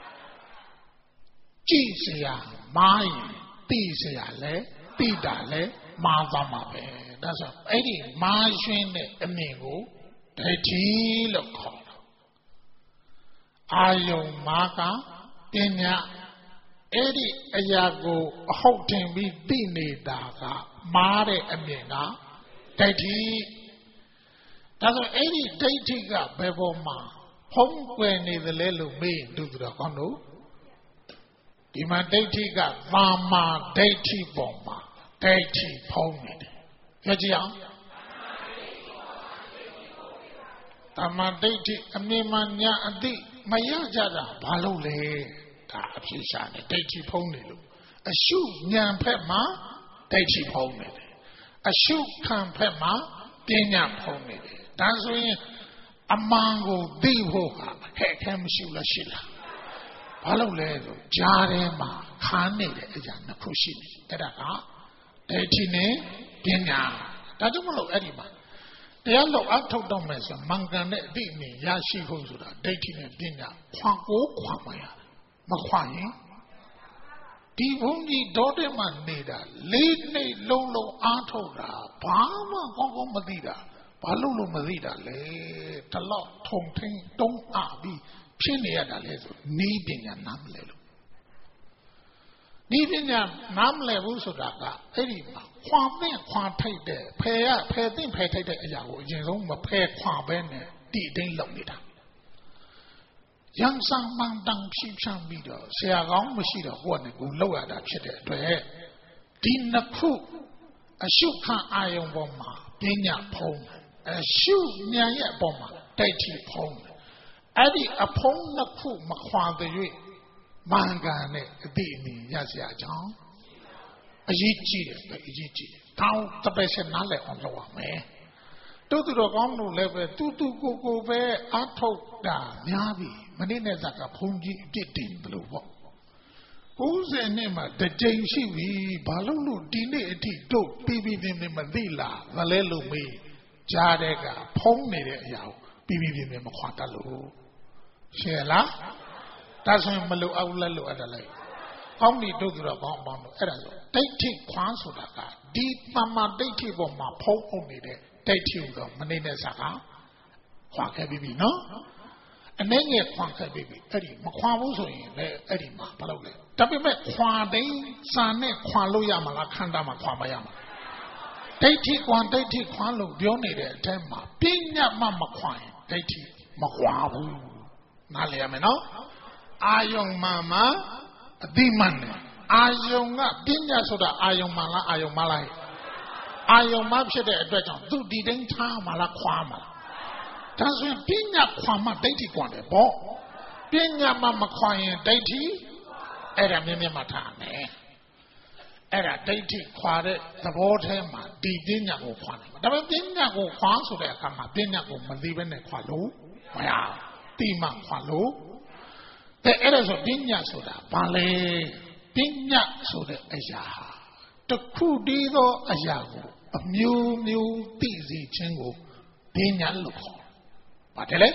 ကြည့်စရာမှားရင်သိစရာလည်းသိတာလည်းမှားသွားမှာပဲဒါဆိုအဲ့ဒီမှားရှင်းတဲ့အမြင်ကိုဒိဋ္ဌိလို့ခေါ်တာအာယုံမှားကပညာအဲ့ဒီအရာကိုအဟုတ်တင်ပြီးသိနေတာကမှားတဲ့အမြင်ကဒိဋ္ဌိဒါဆိုအဲ့ဒီဒိဋ္ဌိကဘယ်ပေါ်မှာဖုံးကွယ်နေသလဲလို့မေးသူတို့ကောင်းလို့ဒီမှာဒိဋ္ဌိကသာမာဒိဋ္ဌိပေါ်မှာဒိဋ္ဌိဖုံးနေတယ်ကြည့်ကြည့်အောင်သာမာဒိဋ္ဌိအမြင်မှညာအသိမရကြတာဘာလို့လဲဒါအဖြစ်ရှာနေဒိဋ္ဌိဖုံးနေလို့အရှုဉာဏ်ဖက်မှာဒိဋ္ဌိဖုံးနေတယ်အရှုခံဖက်မှာပညာဖုံးနေတယ်ဒါဆိုရင်အမှန်ကိုသိဖို့ဟာဟဲ့ခဲမရှိလားရှိလားဘာလို့လဲဆိုကြားထဲမှာခန်းနေတဲ့အရာနှစ်ခုရှိတယ်အဲ့ဒါကဒိဋ္ဌိနဲ့ပညာဒါကြောင့်မလို့အဲ့ဒီမှာတရားလောက်အထုတ်တော့မယ်ဆိုမှန်ကန်တဲ့အသိအမြင်ရရှိဖို့ဆိုတာဒိဋ္ဌိနဲ့ပညာခွန်ကိုခွန်မရမခွန်ရင်ဒီဘုန်းကြီးဒေါ်တဲ့မှာနေတာလေးနှစ်လုံးလုံးအားထုတ်တာဘာမှကောင်းကောင်းမသိတာဘာလို့လို့မသိတာလဲတလောက်ထုံထင်းတုံးအပြီးဖြစ်နေရတာလဲဆိုနီးပညာနားမလဲလို့နီးပညာနားမလဲဘူးဆိုတာကအဲ့ဒီမှာခွာသင့်ခွာထိုက်တဲ့ဖယ်ရဖယ်သင့်ဖယ်ထိုက်တဲ့အရာကိုအရင်ဆုံးမဖယ်ခွာပဲနဲ့တိတိန်လုပ်နေတာရန်ဆောင်မှန်တန်ဖြည့်ချမ်းပြီးတော့ဆရာကောင်းမရှိတော့ကိုယ့်နဲ့ကိုယ်လောက်ရတာဖြစ်တဲ့အတွက်ဒီနှစ်ခုအရှုခံအာယုံပေါ်မှာပညာဖုံးအရှုဉာဏ်ရဲ့အပေါ်မှာဒိဋ္ဌိဖုံးအဲ့ဒီအဖုံးနှစ်ခုမခွာတဲ့၍မှန်ကန်တဲ့အတိအမြင်ရစရာကြောင်းအရေးကြီးတယ်ပဲအရေးကြီးတယ်။တောင်းတပည့်ဆက်နားလည်အောင်လုပ်ရမယ်။တို့သူတော်ကောင်းတို့လည်းပဲတူတူကိုကိုပဲအထုတ်တာများပြီ။မနေ့နဲ့ဇက်ကဘုန်းကြီးအပြစ်တင်ဘလို့ပေါ့။၉၀နှစ်မှတစ်ကြိမ်ရှိပြီ။ဘာလို့လို့ဒီနေ့အထိတို့ပြီးပြီးပြင်းပြင်းမသိလား။မလဲလို့မေးကြားတဲ့ကဖုံးနေတဲ့အရာကိုပြီးပြီးပြင်းပြင်းမခွာတတ်လို့ရှယ်လားဒါဆိုရင်မလိုအပ်လက်လိုအပ်တယ်လေကောင်းပြီတို့ဆိုတော့ဘောင်းဘောင်းတို့အဲ့ဒါဆိုဒိဋ္ဌိခွာဆိုတာကဒီသမ္မာဒိဋ္ဌိပေါ်မှာဖုံးအုပ်နေတဲ့ဒိဋ္ဌိကိုမနေနဲ့စားကခွာခဲ့ပြီနော်အနေငယ်ခွာခဲ့ပြီအဲ့ဒီမခွာဘူးဆိုရင်လည်းအဲ့ဒီမှာဘာလုပ်လဲဒါပေမဲ့ခွာတိုင်းစာနဲ့ခွာလို့ရမှာလားခန္ဓာမှာခွာမရမှာဒိဋ္ဌိခွာဒိဋ္ဌိခွာလို့ပြောနေတဲ့အထက်မှာပညာမှမခွာရင်ဒိဋ္ဌိမခွာဘူးနားလည်ရမယ်နော်အာယုံမှမှအတိမှန်တယ်အာယုံကပညာဆိုတာအာယုံမှလားအာယုံမှလားအာယုံမှဖြစ်တဲ့အတွက်ကြောင့်သူဒီတိုင်းထားမှလားခွာမှလားဒါဆိုရင်ပညာခွာမှဒိဋ္ဌိခွာတယ်ပေါ့ပညာမှမခွာရင်ဒိဋ္ဌိအဲ့ဒါမြင်မြင်မှထားမယ်အဲ့ဒါဒိဋ္ဌိခွာတဲ့သဘောထဲမှာဒီပညာကိုခွာတယ်ဒါပေမဲ့ပညာကိုခွာဆိုတဲ့အခါမှာပညာကိုမသိဘဲနဲ့ခွာလို့မရတိမှခွာလို့တဲ့အဲ့ဒါဆိုပညာဆိုတာဘာလဲပညာဆိုတဲ့အရာတခုတည်းသောအရာကိုအမျိုးမျိုးသိစေခြင်းကိုပညာလို့ခေါ်ပါတယ်လေ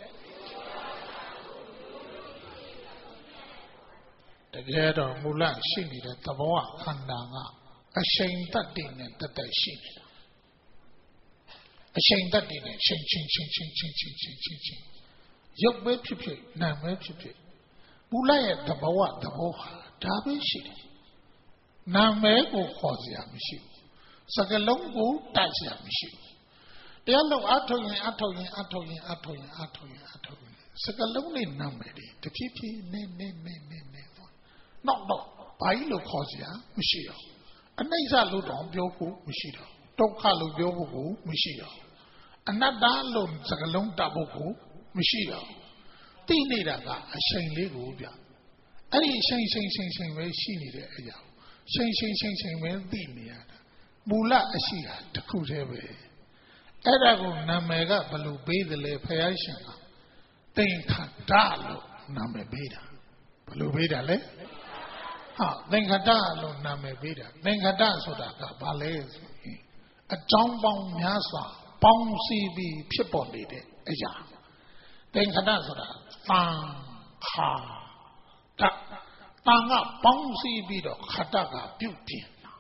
တကယ်တော့မူလရှိနေတဲ့သဘောခန္ဓာကအရှိန်တတ်တည်နဲ့တတ်တတ်ရှိနေတာအရှိန်တတ်တည်နဲ့ရှိန်ချင်းချင်းချင်းချင်းချင်းချင်းချင်းချင်းရုပ်ပဲဖြစ်ဖြစ်နာမ်ပဲဖြစ်ဖြစ်မူလရဲ့သဘောသဘောဟာဒါပဲရှိတယ်နာမ်ပဲကိုခေါ်စရာမရှိဘူးစကလုံးကိုတိုက်စရာမရှိဘူးတရားလုံးအထုတ်ရင်အထုတ်ရင်အထုတ်ရင်အထုတ်ရင်အထုတ်ရင်အထုတ်ရင်စကလုံးနဲ့နာမ်ပဲတဖြည်းဖြည်းနဲ့နဲ့နဲ့နဲ့နဲ့နောက်တော့ဘာကြီးလို့ခေါ်စရာမရှိတော့အနိစ္စလို့တော့ပြောဖို့မရှိတော့ဒုက္ခလို့ပြောဖို့ကိုမရှိတော့အနတ္တလို့စကလုံးတတ်ဖို့ကိုမရှိတော့သိနေတာကအရှိန်လေးကိုပြအဲ့ဒီရှိန်ရှိန်ရှိန်ရှိန်ပဲရှိနေတဲ့အရာရှိန်ရှိန်ရှိန်ရှိန်ပဲသိနေရတာမူလအရှိဟာတစ်ခုတည်းပဲအဲ့ဒါကိုနာမည်ကဘယ်လိုပေးတယ်လဲဖယားရှင်ကသင်္ခတ္တလို့နာမည်ပေးတာဘယ်လိုပေးတာလဲဟာသင်္ခတလို့နာမည်ပေးတာသင်္ခတဆိုတာကဘာလဲဆိုရင်အကြောင်းပေါင်းများစွာပေါင်းစည်းပြီးဖြစ်ပေါ်နေတဲ့အရာသင်္ခတဆိုတာသံခါတတန်ကပေါင်းစည်းပြီးတော့ခတကပြုတ်ပြင်တာ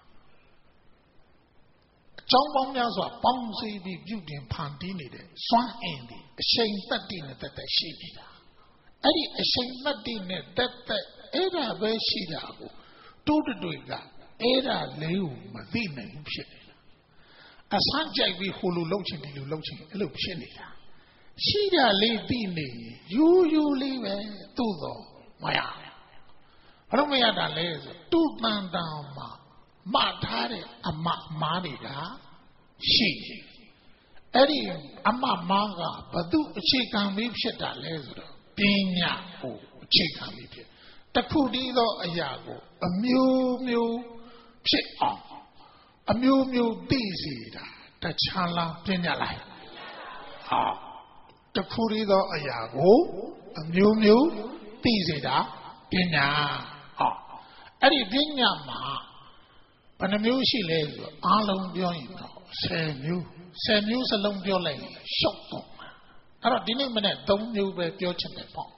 အကြောင်းပေါင်းများစွာပေါင်းစည်းပြီးပြုတ်ပြင်ဖန်တီးနေတဲ့စွမ်းအင်တွေအရှိန်သက်တည်နဲ့တက်တက်ရှိနေတာအဲ့ဒီအရှိန်သက်တည်နဲ့တက်တက်အဲ့ဒါပဲရှိတာကိုတိုးတွေကအဲ့ဒါလေးကိုမသိနိုင်ဖြစ်နေတာအဆန်းကြိုက်ပြီးဟိုလိုလှုပ်ချင်ဒီလိုလှုပ်ချင်အဲ့လိုဖြစ်နေတာရှိတာလေးသိနေယူယူလေးပဲသို့တော့မရဘာလို့မရတာလဲဆိုတူတန်တန်မှာမှတ်ထားတဲ့အမမားတွေကရှိအဲ့ဒီအမမားကဘသူအခြေခံပြီးဖြစ်တာလဲဆိုတော့ပညာကိုအခြေခံပြီးဖြစ်တခုတည်းသောအရာကိုအမျိုးမျိုးဖြစ်အောင်အမျိုးမျိုးသိစေတာတခြားလားပညာလားဟာတခုတည်းသောအရာကိုအမျိုးမျိုးသိစေတာပညာဟောအဲ့ဒီပညာမှာဘယ်နှမျိုးရှိလဲဆိုတော့အားလုံးပြောရင်တော့ဆယ်မျိုးဆယ်မျိုးစလုံးပြောလိုက်ရင်ရှုပ်တော့မှာအဲ့တော့ဒီနေ့မနေ့သုံးမျိုးပဲပြောချင်တယ်ပေါ့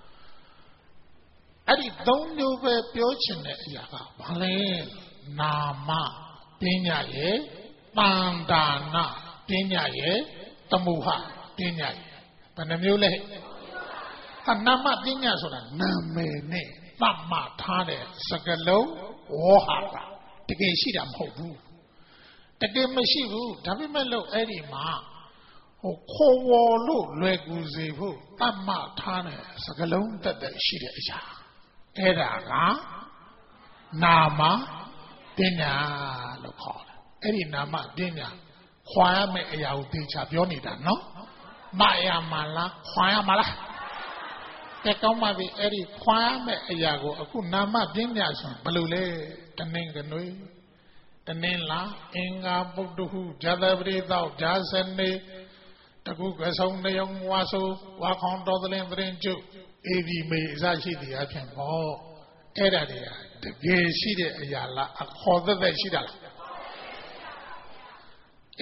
အဲ့ဒီသုံးမျိုးပဲပြောချင်တဲ့အရာကဘာလဲနာမပညာရဲ့တန်တာနာပညာရဲ့သမုဟပညာရဲ့ဘယ်နှမျိုးလဲဟာနာမပညာဆိုတာနာမည်နဲ့သတ်မှတ်ထားတဲ့စကားလုံးဝေါဟာကတကယ်ရှိတာမဟုတ်ဘူးတကယ်မရှိဘူးဒါပေမဲ့လို့အဲ့ဒီမှာဟိုခေါ်ဝေါ်လို့လွယ်ကူစေဖို့သတ်မှတ်ထားတဲ့စကားလုံးတက်တက်ရှိတဲ့အရာအဲ့ဒါကနာမပညာလို့ခေါ်တယ်အဲ့ဒီနာမပညာခွာရမယ့်အရာကိုသိချပြောနေတာနော်မရမလားခွာရမလားတကောင်းပါပြီအဲ့ဒီခွာရမယ့်အရာကိုအခုနာမပညာဆိုဘယ်လိုလဲတနင်္ဂနွေတနင်္လာအင်္ဂါပုဒ္ဓဟုဇာတပရိသောဇာစနေတကုကဆုံးနေုံဝါဆိုဝါခေါင်တော်သလင်းသရင်ကျုပ်အေဒီမေအစရှိသည်အဖြစ်ပေါ့အဲ့ဒါတွေကတကယ်ရှိတဲ့အရာလားအခေါ်သက်သက်ရှိတာလားအေးသူ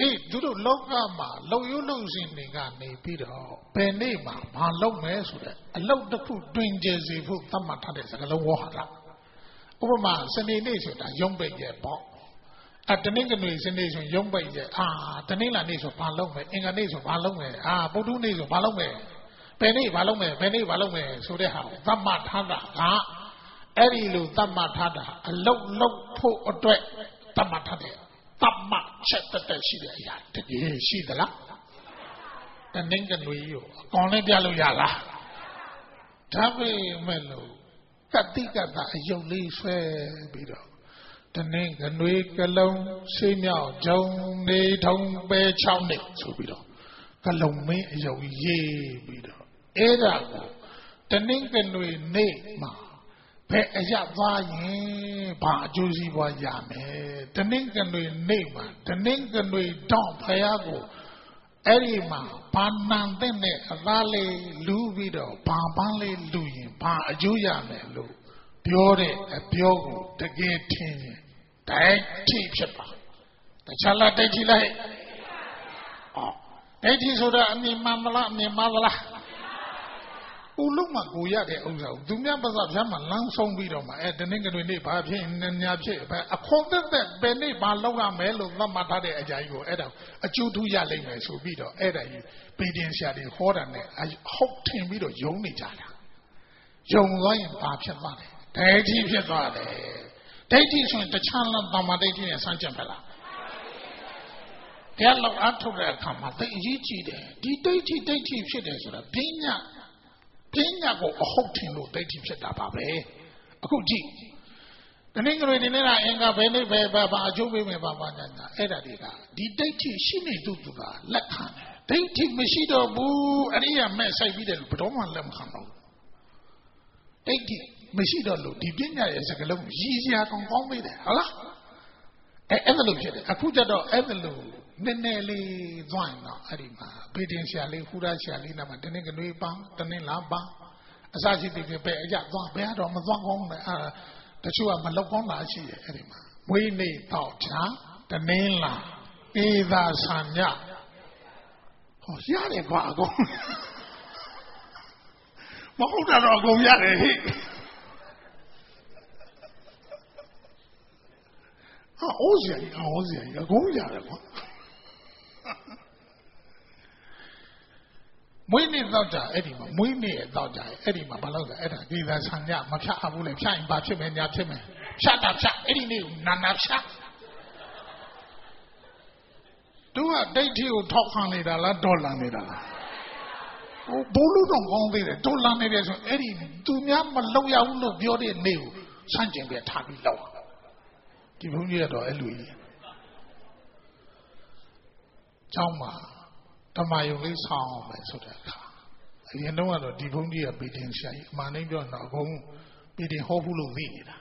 တို့လောကမှာလုံယုလုံစင်တွေကနေပြီးတော့ဘယ်နေ့မှမလုံမဲဆိုတဲ့အလုတ်တစ်ခုတွင်ကျစေဖို့သတ်မှတ်ထားတဲ့စကားလုံးဝဟာလားဥပမာစနေနေ့ဆိုတာရုံးပိတ်ရဲ့ပေါ့အတနင်္ဂနွေစနေဆိုရုံးပိတ်ရဲ့အာတနင်္လာနေ့ဆိုဘာလုပ်မယ်အင်္ဂါနေ့ဆိုဘာလုပ်မယ်အာပုထူးနေ့ဆိုဘာလုပ်မယ်ဘယ်နေ့ဘာလုပ်မယ်ဘယ်နေ့ဘာလုပ်မယ်ဆိုတဲ့ဟာကိုသတ်မှတ်ထားတာကအဲ့ဒီလိုသတ်မှတ်ထားတာအလုတ်လုတ်ဖို့အတွက်သတ်မှတ်ထားတဲ့သတ်မှတ်ချက်တက်ရှိတဲ့အရာတကယ်ရှိသလားတနင်္ဂနွေကိုအကောင်လေးပြလို့ရလားဒါပေမဲ့လို့ကတိကတအယုတ်လေးဆွဲပြီးတော့တနင်္ဂနွေကလုံးဆေးမြောက်ဂျုံနေထုံပဲချောင်းနေဆိုပြီးတော့ကလုံးမင်းအယုတ်ရေးပြီးတော့အဲ့ဒါကိုတနင်္ဂနွေနေ့မှာဘယ်အရသွားရင်ဘာအကျိုးစီးပွားရမယ်တနင်္ဂနွေနေ့မှာတနင်္ဂနွေတော့ဖယားကိုအဲ့ဒီမှာဘာနန်တဲ့နဲ့အသားလေးလူပြီးတော့ဘာပန်းလေးလူရင်ဘာအကျိုးရမယ်လို့ပြောတဲ့အပြောကိုတကယ်ထင်ရင်ဒိုက်ထိဖြစ်ပါတခြားလားဒိုက်ထိလိုက်အော်ဒိုက်ထိဆိုတာအမြင်မှန်မလားအမြင်မှားလားဦးလုံးမကိုရတဲ့ဥစ္စာကိုသူများပါးစပ်ဖြတ်မှလမ်းဆုံးပြီးတော့မှအဲတနင်္ဂနွေနေ့ဘာဖြစ်ညာဖြစ်ပဲအခေါ်သက်သက်ဘယ်နေ့ဘာလောက်ရမယ်လို့သတ်မှတ်ထားတဲ့အကြိုင်ကိုအဲ့ဒါအကျိုးထူးရလိမ့်မယ်ဆိုပြီးတော့အဲ့ဒါကြီးပေတင်ဆရာတွေဟောတာနဲ့ဟုတ်ထင်ပြီးတော့ယုံနေကြတာယုံသွားရင်ဘာဖြစ်သွားလဲဒိဋ္ဌိဖြစ်သွားတယ်ဒိဋ္ဌိဆိုရင်တခြားလားတမ္မာဒိဋ္ဌိနဲ့ဆန်းကျင်ပဲလားတရားလောက်အထုတ်တဲ့အခါမှာသိအရေးကြီးတယ်ဒီဒိဋ္ဌိဒိဋ္ဌိဖြစ်တယ်ဆိုတာပညာပညာကိုအဟုတ်ထင်လို့ဒိဋ္ဌိဖြစ်တာပါပဲအခုကြည့်တနင်္ဂနွေဒီနေ့ကအင်္ဂါဘယ်နေ့ပဲဘာအကျိုးပေးမယ်ဘာဘာညာညာအဲ့ဒါတွေကဒီဒိဋ္ဌိရှိနေသူကလက်ခံတယ်ဒိဋ္ဌိမရှိတော့ဘူးအရိယာမဲ့ဆိုင်ပြီးတယ်လို့ဘယ်တော့မှလက်မခံတော့ဘူးဒိဋ္ဌိမရှိတော့လို့ဒီပညာရဲ့စကားလုံးရည်စရာကောင်းကောင်းပေးတယ်ဟုတ်လားအဲအဲ့ဒါလို့ဖြစ်တယ်အခုကျတော့အဲ့ဒါလို့နည်းနည်းလေးသွားရင်တော့အဲ့ဒီမှာပေတင်ဆရာလေးဟူရာဆရာလေးနာမှာတနင်္ဂနွေပန်းတနင်္လာပန်းအစရှိတဲ့ပဲအကြသွားဘယ်တော့မသွားကောင်းလဲအာတချို့ကမလောက်ကောင်းတာရှိတယ်အဲ့ဒီမှာမွေးနေ့တော့ချာတနင်္လာအေသာဆံညဟောရတယ်ကွာအကုန်မဟုတ်တာတော့အကုန်ရတယ်ဟဲ့ဟာအိုးစရာကြီးအိုးစရာကြီးအကုန်ရတယ်ကွာမွေးနေ့တော့ကြအဲ့ဒီမှာမွေးနေ့တော့ကြအဲ့ဒီမှာဘာလို့လဲအဲ့ဒါဒီသာဆံညမဖြတ်အပ်ဘူးလေဖြတ်ရင်ဘာဖြစ်မယ်ညာဖြစ်မယ်ဖြတ်တာဖြတ်အဲ့ဒီနေ့နာနာဖြတ်တို့ကဒိဋ္ဌိကိုထောက်ခံနေတာလားဒေါ်လာနေတာလားဟိုဘိုးလူတော့ကောင်းသေးတယ်ဒေါ်လာနေတယ်ဆိုအဲ့ဒီသူများမလောက်ရဘူးလို့ပြောတဲ့နေ့ကိုဆန့်ကျင်ပြထားပြီးလောက်ဒီဘုန်းကြီးကတော့အဲ့လိုကြီးကျောင်းမှာဓမ္မယုံလေးဆောင်းအောင်ပဲဆိုတဲ့အခါအရင်တော့ကတော့ဒီဘုန်းကြီးကပေတင်ဆရာကြီးအမှန်တိုင်းပြောတော့အကုန်ပေတင်ဟောဘူးလို့သိနေတာ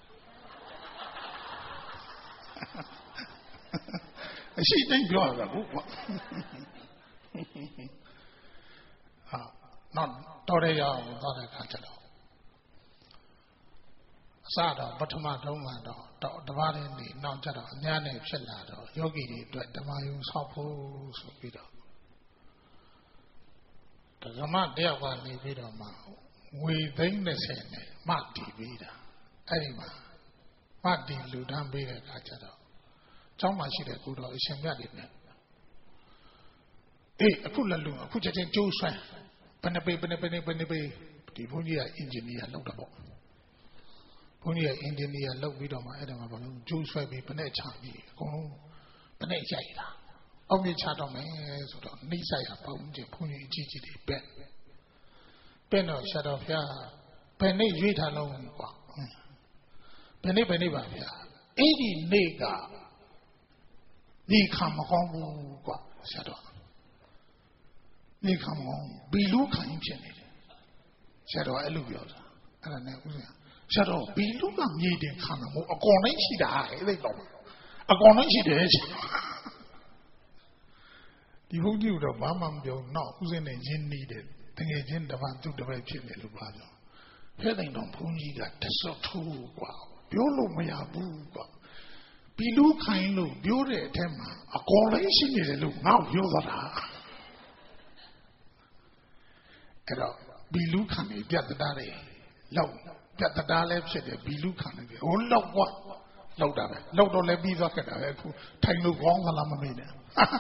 အရှိတိုင်းပြောတာဘူးကွာဟာတော့တော်ရရအောင်သွားတဲ့အခါကျတော့အစတော့ပထမတုန်းကတော့တော့တပါးလေးနေနောက်ကျတော့အများနဲ့ဖြစ်လာတော့ယောဂီတွေအတွက်ဓမ္မယုံဆောက်ဖို့ဆိုပြီးတော့ဓမ္မတယောက်ကနေပြီးတော့မှငွေသိန်း၂၀နဲ့မှတည်ပြီးတာအဲ့ဒီမှာမှတည်လူတန်းပေးတဲ့အခါကျတော့ကျောင်းမှာရှိတဲ့ကိုတော်အရှင်မြတ်တွေနဲ့အေးအခုလည်းလူအခုချက်ချင်းကျိုးဆွမ်းဘယ်နှပေဘယ်နှပေဘယ်နှပေဒီဘုန်းကြီးကအင်ဂျင်နီယာလုပ်တာပေါ့ဘုန်းကြီးကအင်ဂျင်နီယာလုပ်ပြီးတော့မှအဲ့ဒါမှဘာလို့ကျိုးဆွဲပြီးဘယ်နဲ့ချပြီးအကုန်လုံးဘယ်နဲ့ရိုက်တာအောက်မြေချတော့မယ်ဆိုတော့နှိမ့်ဆိုင်ရပုံချင်းဘုန်းကြီးအကြီးကြီးတွေပဲပဲတော့ဆရာတော်ဖျားဘယ်နေ့ရွေးထားလုံးကွာဘယ်နေ့ဘယ်နေ့ပါဗျာအဲ့ဒီနေ့ကဒီခံမကောင်းဘူးကွာဆရာတော်ဒီခံမကောင်းဘီလူခံဖြစ်နေတယ်ဆရာတော်အဲ့လိုပြောတာအဲ့ဒါနဲ့ဦးဇင်းဆရာတော်ဘီလူကမြေတင်ခံမှာမဟုတ်အကောင်တိုင်းရှိတာအဲ့ဒီတော့အကောင်တိုင်းရှိတယ်ဒီဘုန်းကြီးကတော့ဘာမှမပြောတော့ဦးဇင်းနဲ့ရင်းနှီးတယ်တကယ်ချင်းတပတ်သူ့တပည့်ဖြစ်နေလို့ပါပြောဖဲ့တိုင်တော့ဘုန်းကြီးကတဆွတ်ထိုးကွာပြောလို့မရဘူးကွာဘဘီလူခိုင်းလို့ပြောတဲ့အထက်မှာအကောလေးရှိနေတယ်လို့ငါ့ကိုပြောသွားတာအဲ့တော့ဘီလူခံနေပြတ်တာလေလောက်ပြတ်တာလည်းဖြစ်တယ်ဘီလူခံနေတယ်ဟိုလောက်ကွာလောက်တာပဲလောက်တော့လည်းပြီးသွားခဲ့တာပဲအခုထိုင်လို့ခေါင်းကလာမမေ့နဲ့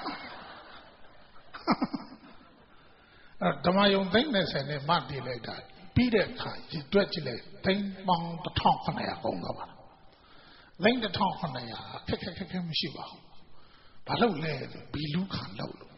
အဲ့ဓမ္မယုံသိန်းနဲ့ဆယ်နဲ့မှတည်လိုက်တာပြီးတဲ့အခါရည်တွက်ကြည့်လိုက်သိန်းပေါင်းတစ်ထောင်ခုနှစ်ရာကုန်သွားပါသိန်းတစ်ထောင်ခုနှစ်ရာခက်ခက်ခက်ခက်မရှိပါဘူးဘာလို့လဲဘီလူခံလောက်လို့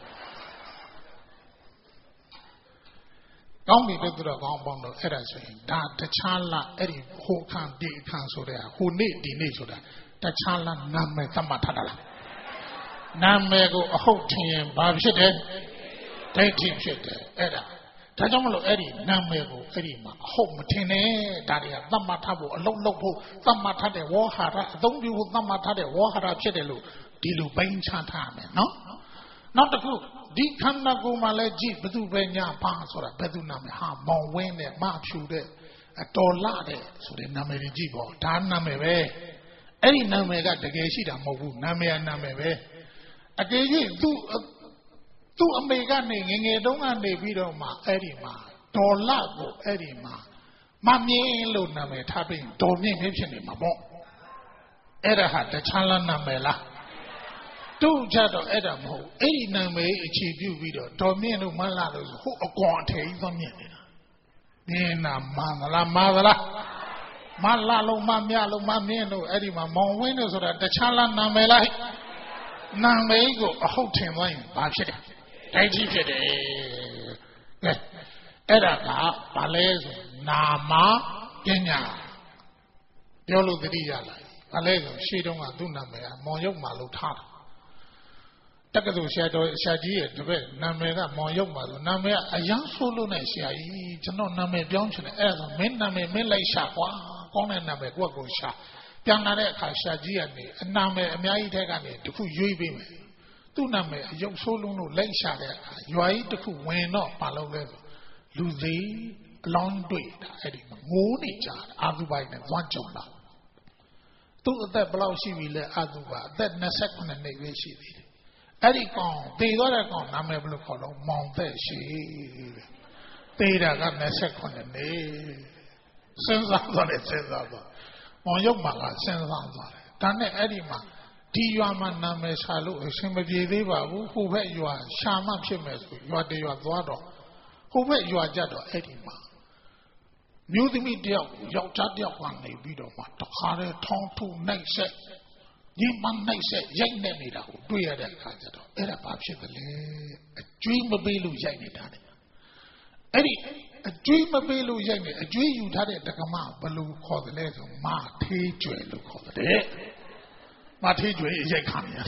ကောင်းပြီတဲ့သူတော်ကောင်းပေါင်းတော့အဲ့ဒါဆိုရင်ဒါတခြားလားအဲ့ဒီဟိုခံဒီခံဆိုတဲ့ဟိုနေ့ဒီနေ့ဆိုတာတခြားလားနာမည်သတ်မှတ်ထားတာလားနာမည်ကိုအဟုတ်ထင်ရင်ဘာဖြစ်တယ်ဒိဋ္ဌိဖြစ်တယ်အဲ့ဒါဒါကြောင့်မလို့အဲ့ဒီနာမည်ကိုအဲ့ဒီမှာအဟုတ်မထင်နဲ့ဒါတွေကသတ်မှတ်ထားဖို့အလုံးလုံးဖို့သတ်မှတ်ထားတဲ့ဝေါဟာရအသုံးပြုဖို့သတ်မှတ်ထားတဲ့ဝေါဟာရဖြစ်တယ်လို့ဒီလိုပိုင်းခြားထားမယ်နော်နောက်တစ်ခုဒီခန္ဓာကိုယ်မှာလည်းကြည့်ဘသူပဲညာပါဆိုတာဘသူနာမည်ဟာမောင်ဝင်းနဲ့မဖြူတဲ့အတော်လာတဲ့ဆိုတဲ့နာမည်တွေကြည့်ပေါ့ဒါနာမည်ပဲအဲ့ဒီနာမည်ကတကယ်ရှိတာမဟုတ်ဘူးနာမည်ကနာမည်ပဲအကယ်၍သူသူအမေကနေငငယ်တုန်းကနေပြီးတော့မှအဲ့ဒီမှာဒေါ်လာကိုအဲ့ဒီမှာမမြင်လို့နာမည်ထားပြီးဒေါ်မြင့်ဖြစ်နေမှာပေါ့အဲ့ဒါဟာတခြားလားနာမည်လားတို့ကြတော့အဲ့ဒါမဟုတ်အဲ့ဒီနာမည်အခြေပြုပြီးတော့ဒေါ်မြင့်တို့မလာလို့ဟိုအကွန်အထည်ကြီးသွားမြင့်နေတာမြင်နာမန္တလားမာသလားမလာလို့မမြလို့မမြင့်လို့အဲ့ဒီမှာမောင်ဝင်းတို့ဆိုတာတခြားလားနာမည်လားနာမည်ကိုအဟုတ်ထင်သွားရင်ဘာဖြစ်တယ်ဒိဋ္ဌိဖြစ်တယ်ကဲအဲ့ဒါကဘာလဲဆိုနာမပညာပြောလို့တတိယလာဘာလဲဆိုရှေ့တုန်းကသူ့နာမည်ကမောင်ရုပ်မာလို့ထားတာတက္ကသိုလ်ဆရာတော်ဆရာကြီးရဲ့တပည့်နာမည်ကမောင်ရုပ်မာဆိုနာမည်ကအရန်ဆိုးလို့နဲ့ဆရာကြီးကျွန်တော်နာမည်ပြောင်းချင်တယ်အဲ့ဒါဆိုမင်းနာမည်မင်းလိုက်ရှာကွာကောင်းတဲ့နာမည်ကိုယ့်ကိုရှာပြန်လာတဲ့အခါဆရာကြီးကနေအနာမည်အများကြီးထဲကနေတခုရွေးပေးမယ်သူ့နာမည်အယုတ်ဆိုးလုံးလို့လိုက်ရှာတဲ့အခါရွာကြီးတစ်ခုဝင်တော့မလုပ်လဲဆိုလူသေးအလောင်းတွေ့တာအဲ့ဒီငိုးနေကြတာအာသုဘိုင်းနဲ့သွားကြုံလာသူ့အသက်ဘယ်လောက်ရှိပြီလဲအာသုဘအသက်နှစ်ခုနှစ်ပဲရှိသေးတယ်အဲ့ဒီကောင်တည်သွားတဲ့ကောင်နာမည်ဘယ်လိုခေါ်တော့မောင်သက်ရှိတည်တာကနှစ်ခုနှစ်စဉ်းစားသွားတယ်စဉ်းစားသွားမောင်ရုပ်မှာကစဉ်းစားသွားတယ်ဒါနဲ့အဲ့ဒီမှာဒီရွာမှာနာမည်ရှာလို့အရှင်မပြေသေးပါဘူးဟိုဘက်ရွာရှာမှဖြစ်မယ်ဆိုရွာတရွာသွားတော့ဟိုဘက်ရွာကြတော့အဲ့ဒီမှာမျိုးသမီးတယောက်ယောက်ျားတယောက်ကနေပြီးတော့မှတခါတည်းထောင်းထုနှိုက်ဆက်ညီမနှိုက်ဆက်ရိုက်နေနေတာကိုတွေ့ရတဲ့အခါကျတော့အဲ့ဒါဘာဖြစ်သလဲအကျွေးမပေးလို့ရိုက်နေတာလေအဲ့ဒီအကျွေးမပေးလို့ရိုက်နေအကျွေးယူထားတဲ့တက္ကမဘယ်လိုခေါ်သလဲဆိုမသေးကျွယ်လို့ခေါ်တယ်မထေးကျွေးရိုက်ခံရ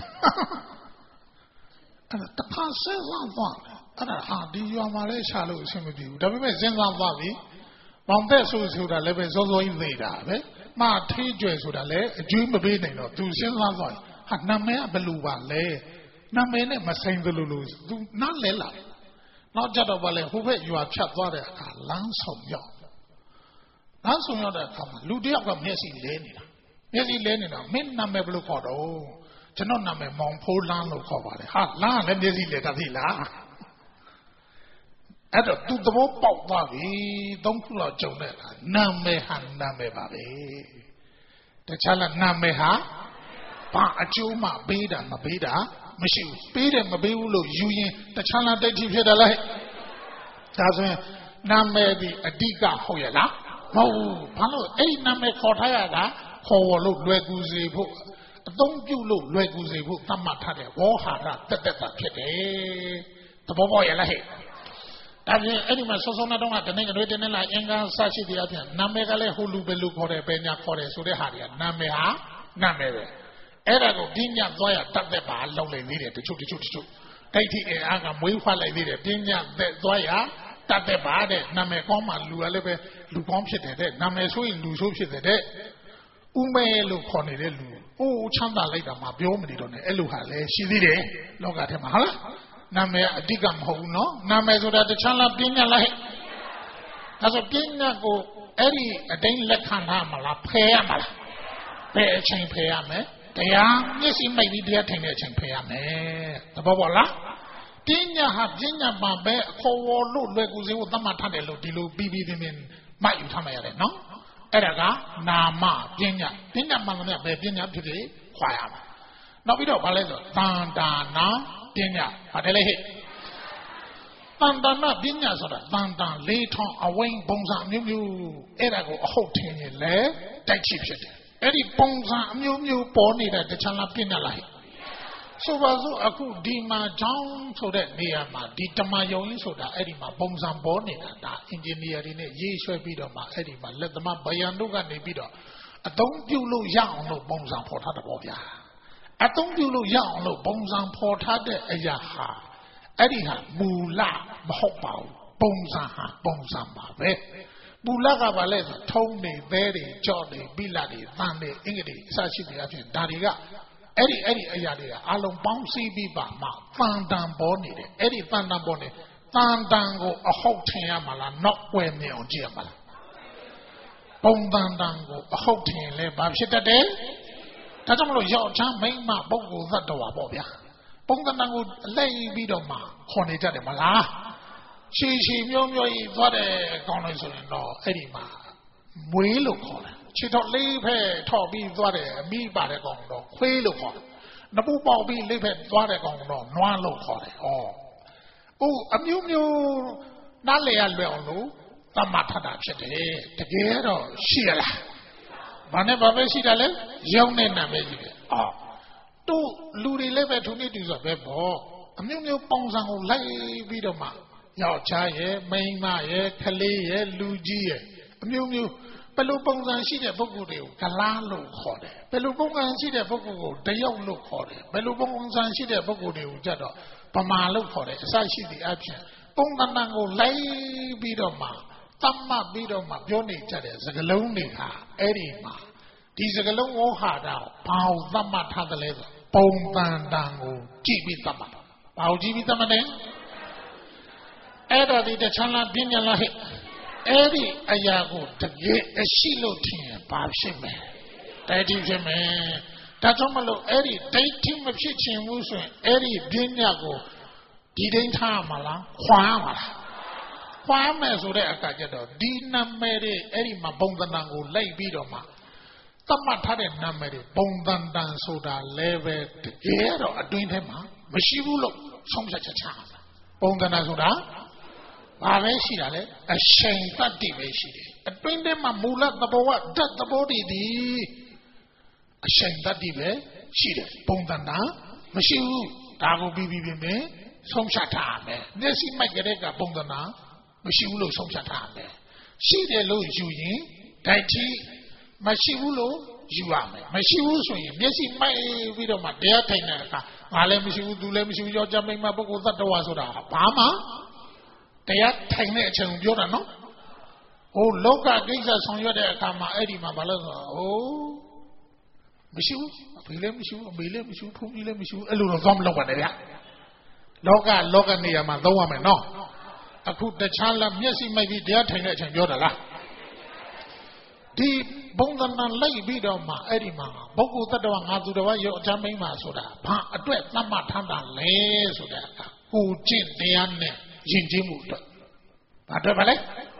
အဲ့ဒါတခါစဉ်းစားသွားတယ်အဲ့ဒါဟာဒီရွာမှာလဲရှာလို့အဆင်မပြေဘူးဒါပေမဲ့စဉ်းစားသွားပြီမောင်သက်ဆိုဆိုတာလည်းပဲစောစောကြီးနေတာပဲမထေးကျွေးဆိုတာလည်းအကျွေးမပေးနိုင်တော့သူစဉ်းစားသွားတယ်ဟာနာမည်ကဘယ်လိုပါလဲနာမည်နဲ့မဆိုင်သလိုလိုသူနားလဲလာနောက်ကြတော့ဗာလဲဟိုဘက်ရွာဖြတ်သွားတဲ့အခါလမ်းဆောင်ရောက်လမ်းဆောင်ရောက်တဲ့အခါမှာလူတယောက်ကမျက်စိလဲနေတာမျက်စိလဲနေတာမင်းနာမည်ဘယ်လိုခေါ်တော့ကျွန်တော်နာမည်မောင်ဖိုးလန်းလို့ခေါ်ပါတယ်ဟာလန်းလည်းမျက်စိလဲတတ်ပြီလားအဲ့တော့သူသဘောပေါက်သွားပြီသုံးခုလောက်ကြုံတဲ့အခါနာမည်ဟာနာမည်ပါပဲတခြားလားနာမည်ဟာဘာအကျိုးမှပေးတာမပေးတာမရှိဘူးပေးတယ်မပေးဘူးလို့ယူရင်တခြားလားဒိဋ္ဌိဖြစ်တယ်လားဒါဆိုရင်နာမည်ဒီအဓိကဟုတ်ရဲ့လားမဟုတ်ဘူးဘာလို့အဲ့နာမည်ခေါ်ထားရတာခေါ်ဝလို့လွယ်ကူစေဖို့အသုံးပြုလို့လွယ်ကူစေဖို့သတ်မှတ်ထားတဲ့ဝေါဟာရတက်တက်တာဖြစ်တယ်သဘောပေါက်ရဲ့လားဟဲ့ဒါပြင်အဲ့ဒီမှာစောစောနာတော့ကတနေ့ကလေးတနေ့လာအင်္ဂါစရှိတဲ့အပြင်နာမည်ကလည်းဟိုလူပဲလူခေါ်တယ်ပဲညာခေါ်တယ်ဆိုတဲ့ဟာတွေကနာမည်ဟာနာမည်ပဲအဲ့ဒါကိုပညာသွားရတတ်တဲ့ပါလောက်လိုက်သေးတယ်တချို့တချို့တချို့ဒိဋ္ဌိအင်အားကမွေးဖွားလိုက်သေးတယ်ပညာသက်သွားရတတ်တဲ့ပါတဲ့နာမည်ကောင်းမှလူကလည်းပဲလူကောင်းဖြစ်တယ်တဲ့နာမည်ဆိုရင်လူဆိုးဖြစ်တယ်တဲ့ဥမဲလို့ခေါ်နေတဲ့လူအိုးချမ်းသာလိုက်တာမှပြောမနေတော့နဲ့အဲ့လိုဟာလည်းရှိသေးတယ်လောကထဲမှာဟုတ်လားနာမည်အဓိကမဟုတ်ဘူးနော်နာမည်ဆိုတာတခြားလားပညာလားဟဲ့ဒါဆိုပညာကိုအဲ့ဒီအတိုင်းလက်ခံထားမလားဖယ်ရမလားဘယ်အချိန်ဖယ်ရမလဲတရားမျက်စိမိတ်ပြီးတရားထိုင်တဲ့အချိန်ဖယ်ရမယ်သဘောပေါက်လားပညာဟာပညာမှာပဲအခေါ်ဝေါ်လို့လွယ်ကူစေဖို့သတ်မှတ်ထားတယ်လို့ဒီလိုပြီးပြီးတင်းတင်းမှတ်ယူထားမှရတယ်နော်အဲ့ဒါကနာမပညာပညာမှန်တယ်ပဲပညာဖြစ်တယ်ခွာရမှာနောက်ပြီးတော့ဘာလဲဆိုတန်တာနာပညာပါတယ်လေဟဲ့တန်တာနာပညာဆိုတာတန်တန်လေးထောင်အဝိန်းပုံစံမျိုးမျိုးအဲ့ဒါကိုအဟုတ်ထင်ရင်လေတိုက်ချိဖြစ်တယ်အဲ့ဒီပုံစံအမျိုးမျိုးပေါ်နေတဲ့တခြားလားပညာလားဟဲ့ဆိုပါစို့အခုဒီမှာကြောင်းဆိုတဲ့နေရာမှာဒီတမယုံရင်းဆိုတာအဲ့ဒီမှာပုံစံပေါ်နေတာဒါအင်ဂျင်နီယာတွေနဲ့ရေးဆွဲပြီးတော့မှအဲ့ဒီမှာလက်သမားဗယံတို့ကနေပြီးတော့အသုံးပြုလို့ရအောင်လို့ပုံစံဖော်ထားတယ်ပေါ့ဗျာအသုံးပြုလို့ရအောင်လို့ပုံစံဖော်ထားတဲ့အရာဟာအဲ့ဒီဟာမူလမဟုတ်ပါဘူးပုံစံဟာပုံစံပါပဲမူလကဘာလဲဆိုထုံးနေသဲတွေကြော့တွေပိလတွေတန်တွေအင်္ဂလိပ်အစရှိတဲ့အဖြစ်ဒါတွေကအဲ့ဒီအဲ့ဒီအရာတွေကအလုံးပေါင်းစည်းပြီးပါမှတန်တန်ပေါ်နေတယ်အဲ့ဒီတန်တန်ပေါ်နေတန်တန်ကိုအဟုတ်ထင်ရမှာလားနောက်ွယ်မြင်အောင်ကြည့်ရမှာလားပုံတန်တန်ကိုအဟုတ်ထင်လဲဘာဖြစ်တတ်တယ်ဒါကြောင့်မလို့ယောက်ျားမိန်းမပုဂ္ဂိုလ်သတ္တဝါပေါ့ဗျာပုံတန်တန်ကိုလိုက်ပြီးတော့မှခေါ်နေကြတယ်မလားရှည်ရှည်မျိုးမျိုးကြီးသွားတယ်ကောင်းလို့ဆိုရင်တော့အဲ့ဒီမှာမွေးလို့ခေါ်တယ်ခြေထောက်လေးဖက်ထောက်ပြီးသွားတယ်အမိပါတဲ့ကောင်တော့ခွေးလို့ခေါ်တယ်နပူပေါက်ပြီးလေးဖက်သွားတဲ့ကောင်တော့နွားလို့ခေါ်တယ်ဩအိုးအမျိုးမျိုးနားလေရလွယ်အောင်လို့သတ်မှတ်ထားတာဖြစ်တယ်တကယ်တော့ရှိရလားဘာနဲ့ဘာပဲရှိတာလဲရောက်တဲ့နာမည်ကြီးတယ်အော်တို့လူတွေလည်းပဲထုံနေတူဆိုပဲပေါ့အမျိုးမျိုးပုံစံကိုလိုက်ပြီးတော့မှယောက်ျားရဲ့မိန်းမရဲ့ကလေးရဲ့လူကြီးရဲ့အမျိုးမျိုးဘယ်လိုပုံစံရှိတဲ့ပုဂ္ဂိုလ်တွေကိုကလားလို့ခေါ်တယ်ဘယ်လိုပုံစံရှိတဲ့ပုဂ္ဂိုလ်ကိုတယောက်လို့ခေါ်တယ်ဘယ်လိုပုံစံရှိတဲ့ပုဂ္ဂိုလ်တွေကိုကြတော့ပမာလို့ခေါ်တယ်အစရှိသည့်အဖြစ်ပုံသဏ္ဍာန်ကိုလိုက်ပြီးတော့မှသတ်မှတ်ပြီးတော့မှပြောနေကြတဲ့စကားလုံးတွေဟာအဲ့ဒီမှာဒီစကားလုံးဝဟာတာဘာကိုသတ်မှတ်ထားတယ်လဲဆိုပုံသဏ္ဍာန်ကိုကြည့်ပြီးသတ်မှတ်တာဘာကိုကြည့်ပြီးသတ်မှတ်တယ်အဲ့ဒါဒီတခြားလားပြင်းပြလားဟဲ့အဲ့ဒီအရာကိုတကယ်အရှိလို့ထင်ရင်ဘာဖြစ်မလဲတိုက်တိဖြစ်မယ်ဒါကြောင့်မလို့အဲ့ဒီတိုက်တိမဖြစ်ချင်ဘူးဆိုရင်အဲ့ဒီပြင်းညကိုဒီတိုင်းထားမှာလားခွာမှာလားခွာမယ်ဆိုတဲ့အခါကျတော့ဒီနာမည်တွေအဲ့ဒီမှာပုံသဏ္ဍာန်ကိုလိုက်ပြီးတော့မှသတ်မှတ်ထားတဲ့နာမည်တွေပုံသဏ္ဍာန်ဆိုတာလည်းပဲတကယ်တော့အတွင်းထဲမှာမရှိဘူးလို့ဆုံးဖြတ်ချက်ချတာပုံသဏ္ဍာန်ဆိုတာဘာပဲရှိတာလဲအရှိန်တတ်တည်ပဲရှိတယ်အတွင်းထဲမှာမူလသဘောကဓာတ်သဘောတည်သည်အရှိန်တတ်တည်ပဲရှိတယ်ပုံသဏ္ဍာန်မရှိဘူးဒါကိုပြီးပြီးပြင်ပြင်ဆုံးဖြတ်ထားမယ်မျက်စိမိုက်ကလေးကပုံသဏ္ဍာန်မရှိဘူးလို့ဆုံးဖြတ်ထားမယ်ရှိတယ်လို့ယူရင်ဓာတ်ကြီးမရှိဘူးလို့ယူရမယ်မရှိဘူးဆိုရင်မျက်စိမိုက်ပြီးတော့မှတရားထိုင်တဲ့အခါငါလည်းမရှိဘူးသူလည်းမရှိဘူးယောက်ျားမိန်းမပုဂ္ဂိုလ်သတ္တဝါဆိုတာဘာမှတရားထိုင်တဲ့အချိန်ကိုပြောတာနော်ဟိုလောကကိစ္စဆောင်ရွက်တဲ့အခါမှာအဲ့ဒီမှာဘာလို့ဆိုတော့ဟိုမရှိဘူးအဖေလည်းမရှိဘူးအမေလည်းမရှိဘူးဖုန်းကြီးလည်းမရှိဘူးအဲ့လိုတော့သွားမလုပ်ပါနဲ့ဗျာလောကလောကနေရာမှာသုံးရမယ်နော်အခုတခြားလားမျက်စိမိတ်ပြီးတရားထိုင်တဲ့အချိန်ပြောတာလားဒီဘုံသဏ္ဍာန်လိုက်ပြီးတော့မှအဲ့ဒီမှာပုဂ္ဂိုလ်တ attva ငါသူတော်ရောအချမ်းမိန်းမဆိုတာဘာအတွက်သတ်မှတ်ထားတာလဲဆိုတဲ့အခါကိုကျင့်တရားနဲ့ယဉ်ကျေးမှုအတွက်ဘာအတွက်ပါလဲ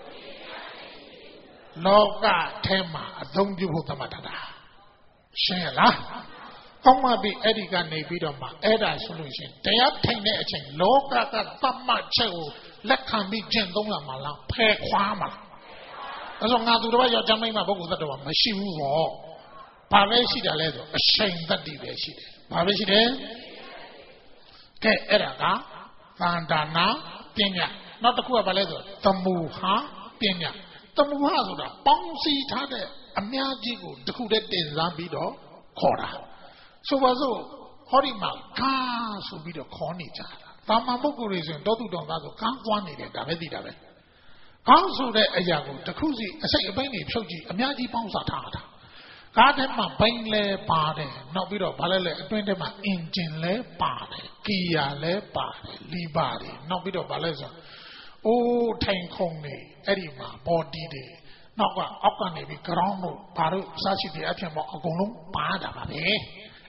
လောကထဲမှာအသုံးပြုဖို့သတ်မှတ်ထားတာရှင်းရလားကောင်းမှပြီအဲ့ဒီကနေပြီးတော့မှအဲ့ဒါဆိုလို့ရှိရင်တရားထိုင်တဲ့အချိန်လောကကသတ်မှတ်ချက်ကိုလက်ခံပြီးကျင့်သုံးရမှာလားဖယ်ခွာမှာလားအဲ့တော့ငါသူတော်ယောက်ျားမိန်းမပုဂ္ဂိုလ်သတ္တဝါမရှိဘူးဟောဘာပဲရှိတာလဲဆိုအရှိန်တတ္တိပဲရှိတယ်ဘာပဲရှိတယ်ကဲအဲ့ဒါကသန္တာနာပညာနောက်တစ်ခုကဘာလဲဆိုသမုဟာပညာသမုဟာဆိုတာပေါင်းစည်းထားတဲ့အများကြီးကိုတစ်ခုတည်းတင်စားပြီးတော့ခေါ်တာဆိုပါစို့ဟောဒီမှာကားဆိုပြီးတော့ခေါ်နေကြတာတာမန်ပုဂ္ဂိုလ်တွေဆိုရင်တောသူတော်သားဆိုကားကွာနေတယ်ဒါပဲသိတာပဲကောင်းဆိုတဲ့အရာကိုတစ်ခုစီအစိတ်အပိုင်းတွေဖြုတ်ကြည့်အများကြီးပေါင်းစားထားတာကားထဲမှာဘိန်းလဲပါတယ်နောက်ပြီးတော့ဘာလဲလဲအတွင်းထဲမှာအင်ဂျင်လဲပါတယ်ကီယာလဲပါတယ်လီဘာတွေနောက်ပြီးတော့ဘာလဲဆိုအိုးထိုင်ခုံနေအဲ့ဒီမှာဘော်ဒီတွေနောက်ကအောက်ကနေပြီး ground တို့ဘာလို့စားရှိတဲ့အဖြစ်ပေါ့အကုန်လုံးပါတာပါပဲ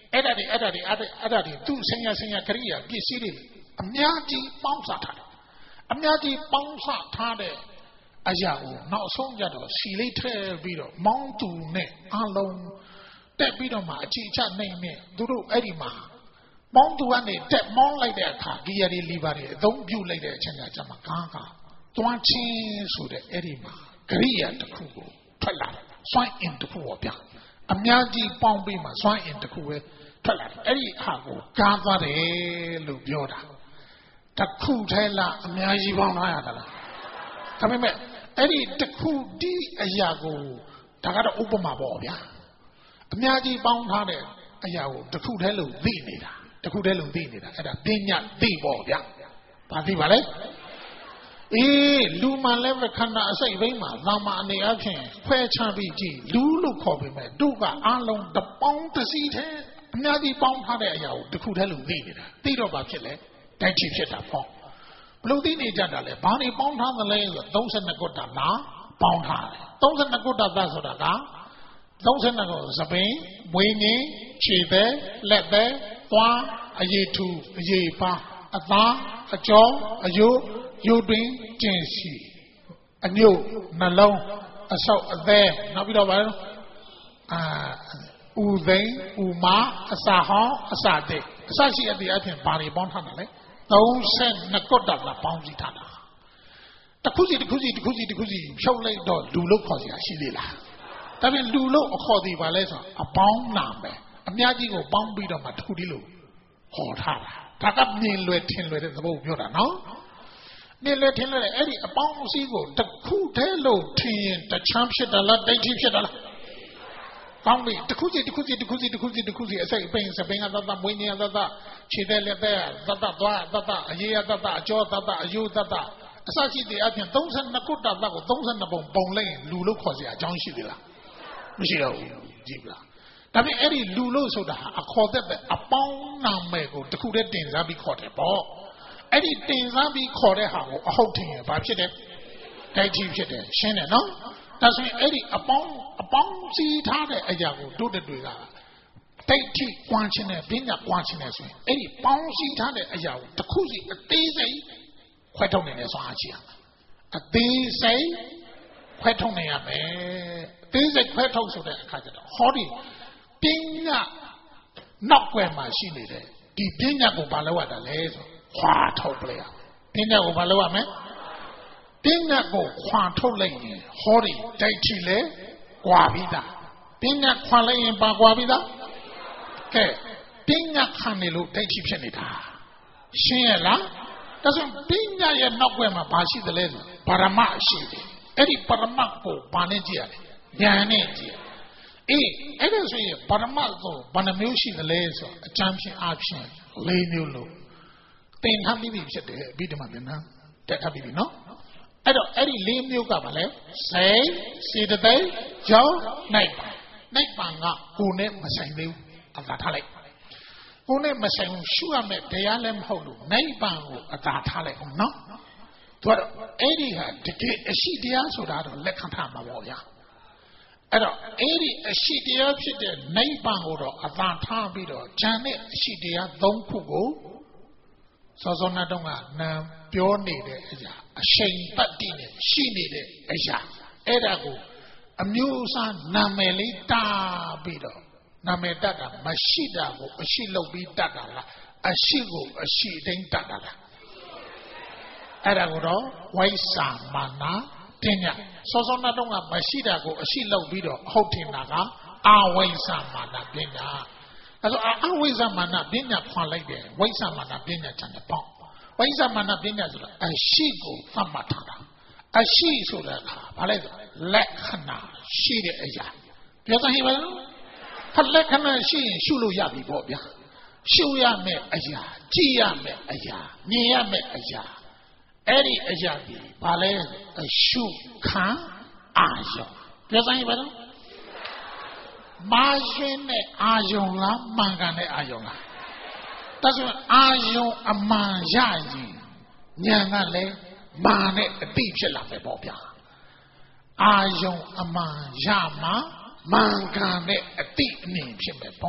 အဲ့ဒါတွေအဲ့ဒါတွေအဲ့ဒါတွေသူ့ဆင်းရဲဆင်းရဲကရိယာပစ္စည်းတွေအများကြီးပေါင်းစားထားတယ်အများကြီးပေါင်းစားထားတဲ့အရာကိုနောက်ဆုံးကြတော့စီလေးထည့်ပြီးတော့မောင်းသူနဲ့အလုံးတက်ပြီးတော့မှအချီချနိုင်နဲ့သူတို့အဲ့ဒီမှာမောင်းသူကနေတက်မောင်းလိုက်တဲ့အခါဂီယာတွေလီဗာတွေအသုံးပြုလိုက်တဲ့အချိန်ကျမှကားကတွန်းချင်းဆိုတဲ့အဲ့ဒီမှာကရိယာတစ်ခုကိုထွက်လာတယ်စွမ်းအင်တစ်ခုပေါ့ဗျာအများကြီးပေါင်းပြီးမှစွမ်းအင်တစ်ခုပဲထွက်လာတယ်အဲ့ဒီဟာကိုကားသွားတယ်လို့ပြောတာတစ်ခုထဲလားအများကြီးပေါင်းလာရတာလားဒါပေမဲ့အဲ့ဒီတစ်ခုဒီအရာကိုဒါကတော့ဥပမာပေါ့ဗျာအများကြီးပေါင်းထားတဲ့အရာကိုတစ်ခုထဲလို့သိနေတာတစ်ခုထဲလို့သိနေတာအဲ့ဒါပညာသိပေါ့ဗျာဘာသိပါလဲအေးလူမှလည်းခန္ဓာအစိတ်ဘိန်းမှာသာမအနေအချင်းခွဲခြားပြီးကြည့်လူလို့ခေါ်ပေမဲ့တို့ကအလုံးတပေါင်းတစ်စီထဲအများကြီးပေါင်းထားတဲ့အရာကိုတစ်ခုထဲလို့သိနေတာသိတော့ဘာဖြစ်လဲတိုက်ချဖြစ်တာပေါ့ဘလို့သိနေကြတာလဲဘာနေပေါင်းထားသလဲဆိုတော့သုံးဆယ်နှစ်ခုတ္တလားပေါင်းထားတယ်သုံးဆယ်နှစ်ခုတ္တသဆိုတာကသုံးဆယ်နှစ်ခုသပင်မွေးငင်းခြေပဲလက်ပဲသွားအရေးထူအရေးပါအသားအကြောအယိုးယိုတွင်ကျင်စီအညို့နှလုံးအဆောက်အသေးနောက်ပြီးတော့ဗါလဲအာဥသိန်းဥမာအစာဟောင်းအစာတဲ့ အစရှိအပ်တဲ့အပြင်ဘာတွေပေါင်းထားတာလဲသုံးဆယ်နှစ်ခုတည်းလာပေါင်းကြည့်ထားတာတစ်ခုစီတစ်ခုစီတစ်ခုစီတစ်ခုစီဖြုတ်လိုက်တော့လူလို့ခေါ်စရာရှိသေးလားဒါပြင်လူလို့အခေါ်သေးပါလဲဆိုအပေါင်းနာမယ်အများကြီးကိုပေါင်းပြီးတော့မှတစ်ခုတည်းလို့ဟောထားတာဒါကမြင်လွယ်ထင်လွယ်တဲ့သဘောကိုပြောတာနော်မြင်လွယ်ထင်လွယ်တဲ့အဲ့ဒီအပေါင်းအစည်းကိုတစ်ခုတည်းလို့ထင်ရင်တခြားဖြစ်တာလားတိတ်ထိဖြစ်တာလားကောင်းပြီတစ်ခုစီတစ်ခုစီတစ်ခုစီတစ်ခုစီတစ်ခုစီအစိတ်အပိန်စပိန်ကသတ်သတ်မွေးနေသတ်သတ်ခြေတဲ့လက်တဲ့သတ်သတ်သွားသတ်သတ်အရေးရသတ်သတ်အကျော်သတ်သတ်အယိုးသတ်သတ်အစရှိတဲ့အပြင်သုံးဆယ်နှစ်ခုတတ်ကိုသုံးဆယ်နှစ်ပုံပုံလိုက်ရင်လူလို့ခေါ်စရာအကြောင်းရှိသေးလားမရှိတော့ဘူးကြည့်လားဒါပေမဲ့အဲ့ဒီလူလို့ဆိုတာဟာအခေါ်သက်တဲ့အပေါင်းနာမည်ကိုတစ်ခုတည်းတင်စားပြီးခေါ်တယ်ပေါ့အဲ့ဒီတင်စားပြီးခေါ်တဲ့ဟာကိုအဟုတ်ထင်ရင်ဘာဖြစ်တယ်တိုက်ထိဖြစ်တယ်ရှင်းတယ်နော်ဒါဆိုရင်အဲ့ဒီအပေါင်းအပေါင်းစီးထားတဲ့အရာကိုတို့တွေကတိတ်ထိကွမ်းခြင်းနဲ့ပညာကွမ်းခြင်းနဲ့ဆိုရင်အဲ့ဒီပေါင်းစီးထားတဲ့အရာကိုတစ်ခုစီအသေးစိတ်ခွဲထုတ်နိုင်တယ်ဆိုအားရှိရမယ်အသေးစိတ်ခွဲထုတ်နိုင်ရမယ်အသေးစိတ်ခွဲထုတ်ဆိုတဲ့အခါကျတော့ဟောဒီပညာနောက်ွယ်မှာရှိနေတဲ့ဒီပညာကိုဘာလို့ရတာလဲဆိုခွာထုတ်ပလိုက်ရပညာကိုဘာလို့ရမလဲပညာကိုခွာထုတ်လိုက်ရင်ဟောဒီတိုက်ထီလဲကွာပြီးသားပညာခွာလိုက်ရင်ပါကွာပြီးသားကဲပညာခံနေလို့တိုက်ထီဖြစ်နေတာရှင်းရလားဒါဆိုပညာရဲ့နောက်ွယ်မှာဘာရှိသလဲဆိုပရမရှိတယ်အဲ့ဒီပရမတ်ကိုဘာနဲ့ကြည့်ရလဲဉာဏ်နဲ့ကြည့်အေးအဲ့ဒါဆိုရင်ပရမတ်ကိုဘာနှမျိုးရှိသလဲဆိုအကျမ်းဖြင့်အဖြစ်လေးမျိုးလို့သင်ထားပြီးပြီဖြစ်တယ်အဘိဓမ္မာသင်္นานတက်ထားပြီးပြီနော်အဲ့တော့အဲ့ဒီလေးမျိုးကဘာလဲစိတ်စေတသိက်ကြောင့်နိုင်ပါနိုင်ပါကကိုယ်နဲ့မဆိုင်သေးဘူးအသာထားလိုက်ကိုယ်နဲ့မဆိုင်ဘူးရှုရမယ်တရားလည်းမဟုတ်လို့နိုင်ပါကိုအသာထားလိုက်အောင်နော်သူကတော့အဲ့ဒီဟာတကယ်အရှိတရားဆိုတာတော့လက်ခံထားမှာပေါ့ဗျာအဲ့တော့အဲ့ဒီအရှိတရားဖြစ်တဲ့နိုင်ပါကိုတော့အသာထားပြီးတော့ဉာဏ်နဲ့အရှိတရားသုံးခုကိုစောစောနာတော့ကနာပြောနေတဲ့အရာအရှိန်ပတ်တည်နေရှိနေတဲ့အရာအဲ့ဒါကိုအမျိုးအစားနာမည်လေးတာပြီးတော့နာမည်တတ်တာမရှိတာကိုအရှိလုပ်ပြီးတတ်တာလားအရှိကိုအရှိတိုင်းတတ်တာလားအဲ့ဒါကိုတော့ဝိုက်စာမာနာပညာစောစောနာတော့ကမရှိတာကိုအရှိလုပ်ပြီးတော့ဟုတ်ထင်တာကအဝိဇ္ဇာမာနာပညာအဲ့တော့အဝိဇ္ဇာမာနာပညာဖွာလိုက်တယ်ဝိဇ္ဇာမာနာပညာချန်တဲ့ပေါ့ဝိဇ္ဇာမာနာပညာဆိုတာအရှိကိုသတ်မှတ်ထားတာအရှိဆိုတာကဘာလဲဆိုလက္ခဏာရှိတဲ့အရာပြောသဟိပါလို့ဖလက္ခဏာရှိရင်ရှုလို့ရပြီပေါ့ဗျာရှုရမယ်အရာကြည့်ရမယ်အရာမြင်ရမယ်အရာအဲ့ဒီအရာကြီးဘာလဲအရှုခံအာယုံပြောသဟိပါလို့မာရှင်နဲ့အာယုံလားမှန်ကန်တဲ့အာယုံလားဒါဆိုအာယုံအမှန်ရရင်ဉာဏ်ကလည်းမာနဲ့အတိဖြစ်လာမယ်ပေါ့ဗျာအာယုံအမှန်ရမှမှန်ကန်တဲ့အတိအမြင်ဖြစ်မယ်ပေါ့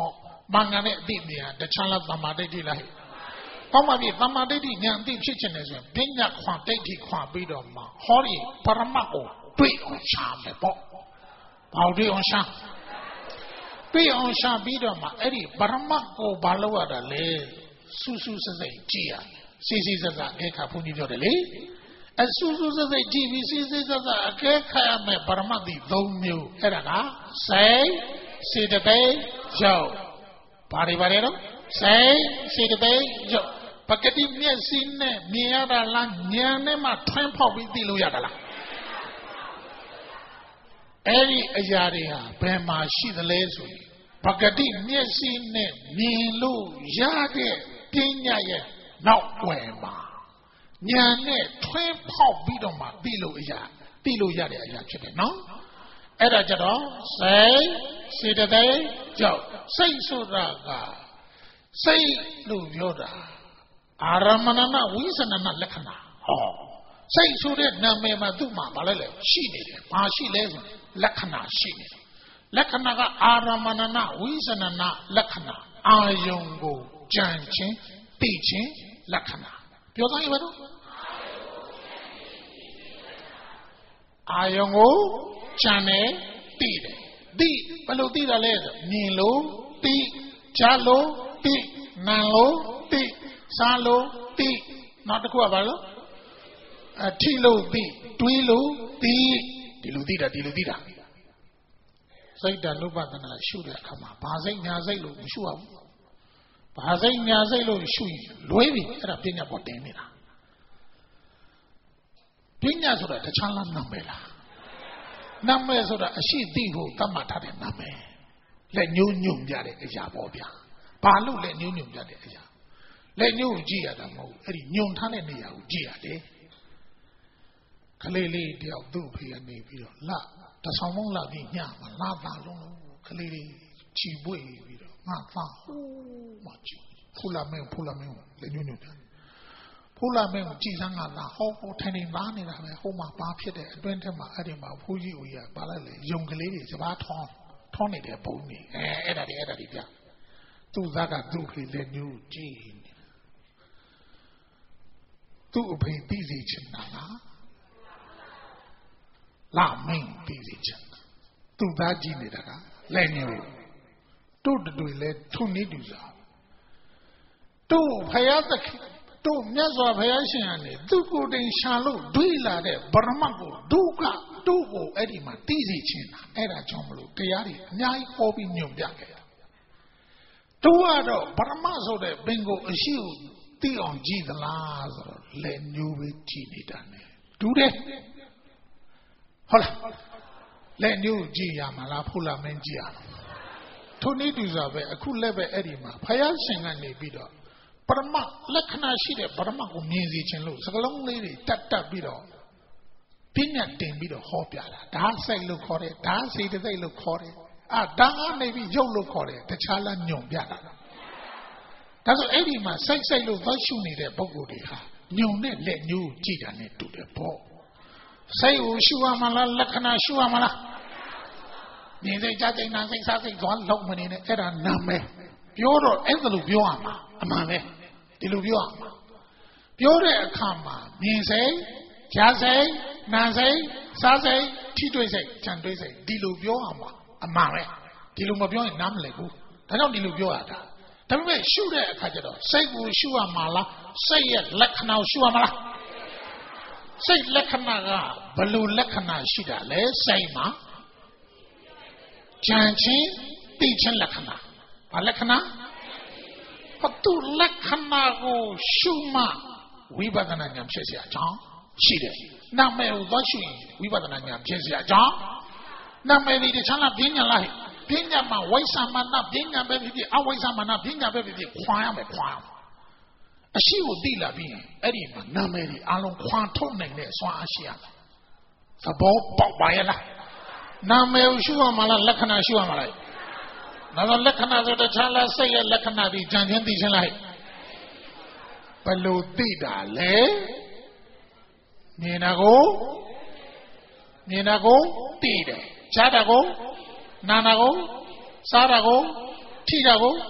Mangane Dimia, the Chala Mama de Dilai. Pamabi, Mama de Dian Dim Chichenism, Pinya Quantity Quabidoma, Hori, Paramako, Tui on Sham, the Pop. Paudi on Sham. Tui on Sham Bidoma, Eddie, Paramako, Balawa, the Lay, Susu says, Gia, Sisi says, Eka Puni de Lay. As Susu says, G V C says, Aka me Paramadi, don't you, Erana, say, see the bay, Joe. Party Barero, say, see the bay, Joe. Pakati Miasine, Miadala, Nianema, Tempo with the Luyadala. Eri Ayaria, Bema, she the lazy. Pakati Miasine, Nilu, Yade, Pinya, not Wema. Niane, Tempo Bidoma, Bilu Ya, Bilu Yade, Chicken, no? Era Jado, say, see the day, Joe, say Suraga, say Luyoda. Aramanana, Wisanana Lekana. Oh. Say so that Namema Duma, Balele, she did it. Ah, she lives Lekana, she did it. Lekanaga, Aramanana, Wisanana, Lekana. Ayongo, Janchin, teaching, Lekana. Piosa, Ayongo, Chane, Tide. Di, Palutida later. Nilo, Ti, Chalo, Ti, Nalo, Ti. Salo, Ti, not the Kuabalo, a Tilo, Ti, Twilo, Ti, Diludida, Diludida. Say the Lubatan, shoot a come up. Bazing Yazelo, Shua. Bazing Yazelo, Shui, Luevi, and a Pina Botemina. Pinas or the Chalan Namela. Numbers or a she divo, Tamata Name. Let you new Yade Jabobia. Palu let you new Yade. Let you Gia the mo, Eddie Nyon Tanania, Gia de Kalili, the Aldupi and Navy, La, the Samola Vinyama, Lava, Kalili, Chibui, Mata, much. Pulamen, Pulamen, the Union. Pulamen, Gizanga, Hopo, Tenny Vani, Homa, Bapia, Adventema, Adima, Puji, Balale, young lady, Zabaton, Tony, the Boni, Edda, Edda, Tu Zaga Dupi, the new Gene. Tu pay busy chinana. La main busy chin. Tu da jinida. Lenyo. Tu do let two needles. Tu payata. Tu Nazo Payashian. Tu go in Shalo. Duila de Baramago. Duka. Dugo Edima. Busy chin. Era Chomlu. Kayari. Nyai Obi New Jacket. Tu ado. Baramazo de Bingo. A shield. Tion G the Lazarus, let you with Gini done. Do they? Hola. Let you G Yamala Pula Mengia. Tony Duzabe, a cool level edima, Payasing and Libido. Parma, Lakana Shide, Parma, Mizi Chenlu, a long lady, Tata Bido. Pinya Timbido Hopiala, dance I look for it, dance it they look for it. Ah, Danga maybe you look for it, the Chala Nyom Yada. That's what Eddie ma say say lo vashuni de bogo de ha. Nyom ne let you Giga ne to the ball. Say Ushua Mala Lakana Shua Mala. Neither judging nothing something one long money in era name. Pioro Enzalu Bioama, Amame, Dilubiama. Piore Kama, Nise, Jase, Naze, Saze, Titwese, Chandwese, Dilubioama, Amame, Dilumabio in Namlebu. I don't dilubioata. The way shoot at Kajado, say Shua Mala, say it Lekana Shua Mala. Say Lekanaga, Balu Lekana Shida, le, say ma. Janchi, Tichan Lekana. Alekana? But to Lekana go Shuma, we better than Yam Chesia, John. Shide. Now may we better than Yam Chesia, John. Now may the Chana Pinya like. Pinya ma waisa mana pinya baby di awaisa mana pinya baby di kwaya me kwaya. Ashi wo di la bi edi ma na me di alon kwan thon nai ne swan ashi ya. Thabo pok ba ya la. Na me shuwa ma la lakhana shuwa ma lai. Na la lakhana so ta cha la sai ya lakhana di jan chin ti chin lai. Balo ti da le. Mina ko Mina ko ti de. Cha da ko Nanago, Sarago, Tidago,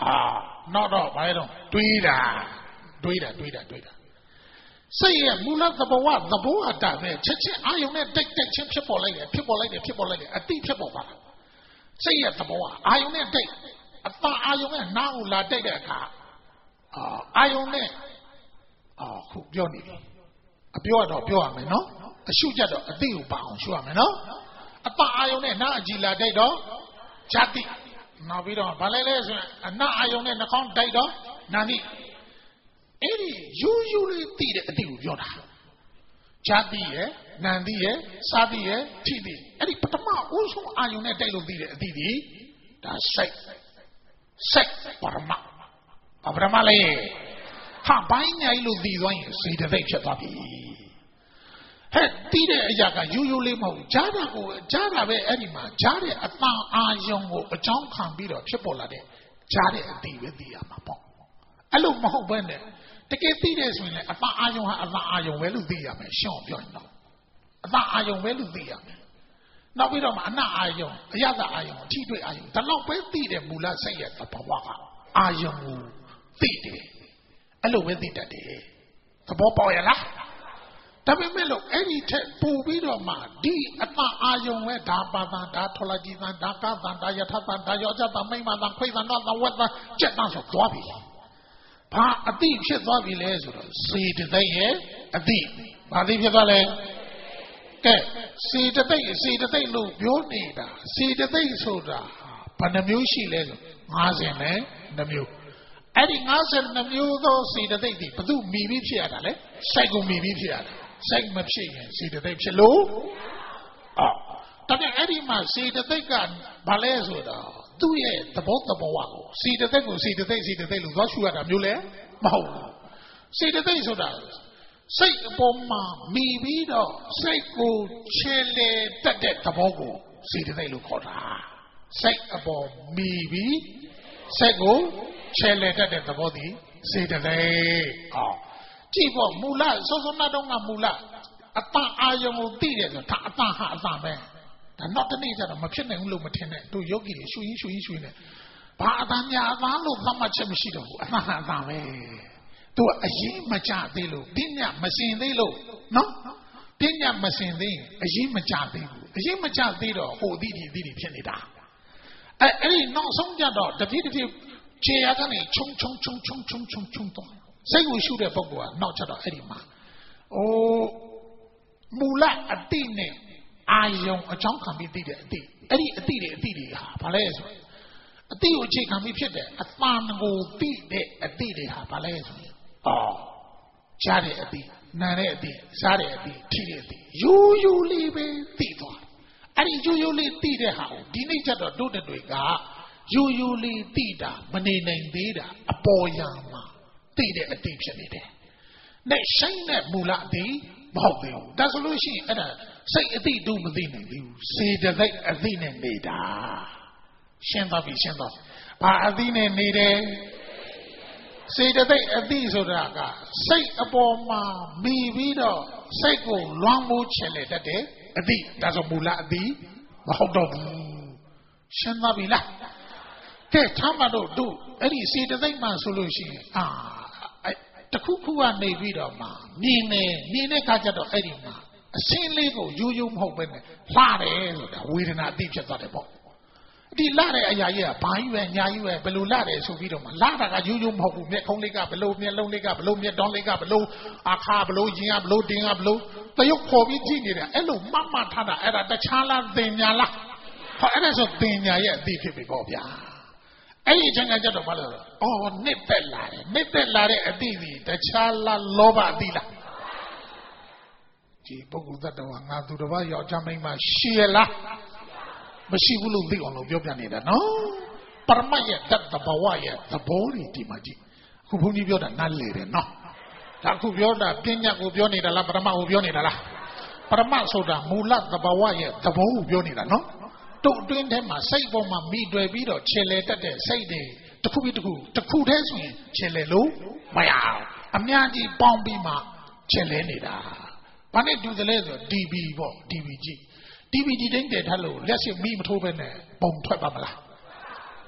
啊，闹到白了，对的，对的，对的，对的。所以木拉怎么话怎么话打呢？切切阿勇呢，对对，先撇过来的，撇过来的，撇过来的，啊，地撇过吧。所以怎么话？阿勇呢对，啊，当阿勇呢哪有拉对的卡？啊，阿勇呢，啊，好表你，啊，表到表下面喏，修家到啊，都有把握修下面喏。啊，当阿勇呢哪几拉对到？家底，那边头，把来来说，啊，哪阿勇呢哪讲对到？哪里？哎，有有的地的地有表达，家地耶、南地耶、沙地耶、地地，哎，不他妈我说阿勇呢带路地的地地，他谁谁不他妈，不他妈嘞，哈白伢一路地段谁的在撇大皮，嘿，地的一家个有有的么？家的个家的呗，哎你妈家的啊当阿勇个张看比了撇不来的，家的地为地啊嘛不，哎路么好办的。တကယ်သိတဲ့ဆိုရင်လည်းအသာအာယုံဟာအသာအာယုံပဲလို့သိရမယ်ရှင်းအောင်ပြောရင်တော့အသာအာယုံပဲလို့သိရမယ်နောက်ပြီးတော့မှအနအာယုံအယတအာယုံအထိတွေ့အာယုံဒါတော့ပဲသိတဲ့မူလစိတ်ရဲ့သဘောကအာယုံကိုသိတယ်အဲ့လိုပဲသိတတ်တယ်သဘောပေါက်ရလားဒါပေမဲ့လို့အဲ့ဒီထက်ပိုပြီးတော့မှဒီအသာအာယုံပဲဒါပါသံဒါထောလာကြီးသံဒါကသံဒါယထသံဒါယောဇသံမိမ္မာသံခွေသံတော့သဝတ်သံစက်သံဆိုသွားပြီဘာအတိဖြစ်သွားပြီလဲဆိုတော့စေတသိက်ရဲ့အတိဘာသိဖြစ်သွားလဲကဲစေတသိက်စေတသိက်လို့ပြောနေတာစေတသိက်ဆိုတာဘယ်နှမျိုးရှိလဲဆို၅၀နဲ့၂မျိုးအဲ့ဒီ၅၂မျိုးသောစေတသိက်တွေဘယ်သူမိပြီးဖြစ်ရတာလဲစိုက်ကုန်မိပြီးဖြစ်ရတာစိုက်မဖြစ်ရင်စေတသိက်ဖြစ်လို့အော်ဒါနဲ့အဲ့ဒီမှာစေတသိက်ကဘာလဲဆိုတော့သူ့ရဲ့သဘောသဘောကိုစေတသိက်ကိုစေတသိက်စေတသိက်လို့သွားရှုရတာမျိုးလဲမဟုတ်ဘူးစေတသိက်ဆိုတာစိတ်အပေါ်မှာမိပြီးတော့စိတ်ကိုခြေလေတက်တဲ့သဘောကိုစေတသိက်လို့ခေါ်တာစိတ်အပေါ်မိပြီးစိတ်ကိုခြေလေတက်တဲ့သဘောဒီစေတသိက်ဟောကြည့်ဖို့မူလစောစောနာတော့ကမူလအတန်အာယုံကိုသိတယ်ဆိုတာအတန်ဟာအတန်ပဲဒါနောက်တနေ့ကျတော့မဖြစ်နိုင်ဘူးလို့မထင်နဲ့တို့ယောဂီတွေရှူရင်းရှူရင်းရှူရင်းနဲ့ဘာအတန်များအတန်လို့သတ်မှတ်ချက်မရှိတော့ဘူးအတန်ဟာအတန်ပဲတို့အရင်မကြသေးလို့ပညာမစင်သေးလို့နော်ပညာမစင်သေးရင်အရင်မကြသေးဘူးအရင်မကြသေးတော့ဟိုအသီးဒီအသီးဒီဖြစ်နေတာအဲအဲ့ဒီနောက်ဆုံးကြတော့တပြည့်တပြည့်ခြေရကနေခြုံခြုံခြုံခြုံခြုံခြုံခြုံတော့စိတ်ကိုရှုတဲ့ပုဂ္ဂိုလ်ကနောက်ကြတော့အဲ့ဒီမှာအိုးမူလအတိနဲ့အာယုံအကြောင်းခံပြီးသိတဲ့အတိအဲ့ဒီအတိတွေအတိတွေဟာဘာလဲဆိုအတိကိုအခြေခံပြီးဖြစ်တဲ့အတန်ကိုသိတဲ့အတိတွေဟာဘာလဲဆိုအော်ကြားတဲ့အတိနားတဲ့အတိစားတဲ့အတိထိတဲ့အတိယူယူလေးပဲသိသွားအဲ့ဒီယူယူလေးသိတဲ့ဟာကိုဒီနေ့ကျတော့တို့တွေကယူယူလေးသိတာမနေနိုင်သေးတာအပေါ်ယံမှာသိတဲ့အတိဖြစ်နေတယ်နဲ့ဆိုင်တဲ့မူလအတိမဟုတ်သေးဘူးဒါဆိုလို့ရှိရင်အဲ့ဒါစိတ်အတိတူမသိနိုင်ဘူးစေတသိက်အတိနဲ့နေတာရှင်းသွားပြီရှင်းသွားဘာအတိနဲ့နေတယ်စေတသိက်အတိဆိုတာကစိတ်အပေါ်မှာမိပြီးတော့စိတ်ကိုလွှမ်းမိုးချင်လေတတ်တယ်အတိဒါဆိုမူလအတိမဟုတ်တော့ဘူးရှင်းသွားပြီလားကဲထားမှတော့တို့အဲ့ဒီစေတသိက်မှဆိုလို့ရှိရင်အာတခုခုကနေပြီးတော့မှမြင်နေမြင်တဲ့အခါကျတော့အဲ့ဒီမှာအစင်းလေးကိုယူယူမဟုတ်ပဲနဲ့လှတယ်ဆိုတာဝေဒနာအတိဖြစ်သွားတယ်ပေါ့ဒီလှတဲ့အရာကြီးကဘာကြီးပဲညာကြီးပဲဘယ်လိုလှတယ်ဆိုပြီးတော့မှလှတာကယူယူမဟုတ်ဘူးမျက်ခုံးလေးကဘယ်လိုမျက်လုံးလေးကဘယ်လိုမျက်တောင်းလေးကဘယ်လိုအခါဘယ်လိုရင်ကဘယ်လိုတင်းကဘယ်လိုတရုပ်ခေါ်ပြီးကြည့်နေတယ်အဲ့လိုမှတ်မှတ်ထားတာအဲ့ဒါတခြားလားသင်ညာလားဟောအဲ့ဒါဆိုသင်ညာရဲ့အတိဖြစ်ပြီပေါ့ဗျာအဲ့ဒီအချိန်ကကြတော့ဘာလို့လဲအော်နှစ်သက်လာတယ်နှစ်သက်လာတဲ့အတိစီတခြားလားလောဘအတိလားဒီပုဂ္ဂိုလ်သတ္တဝါငါသူတစ်ပါးယောက်ျားမိန်းမရှိရလားမရှိဘူးလို့သိအောင်လို့ပြောပြနေတာနော်ပရမတ်ရဲ့တတဘဝရဲ့သဘောတွေဒီမှာကြည့်ခုဘုန်းကြီးပြောတာနားလေတယ်နော်ဒါခုပြောတာပညာကိုပြောနေတာလားပရမတ်ကိုပြောနေတာလားပရမတ်ဆိုတာမူလသဘဝရဲ့သဘောကိုပြောနေတာနော်တို့အတွင်းထဲမှာစိတ်ပေါ်မှာမိတွေ့ပြီးတော့ခြေလေတက်တဲ့စိတ်တွေတစ်ခုပြီးတစ်ခုတစ်ခုတည်းဆိုရင်ခြေလေလို့မရအောင်အများကြီးပေါင်းပြီးမှခြေလေနေတာဘာနဲ့တူတယ်လဲဆို ဒီ ဘီ ပေါ့ ဒီ ဘီ ကြည့် ဒီ ဘီ ဒီတိုင်းတည်ထားလို့လက်ရှိမိမထိုးပဲနဲ့ပုံထွက်ပါမလား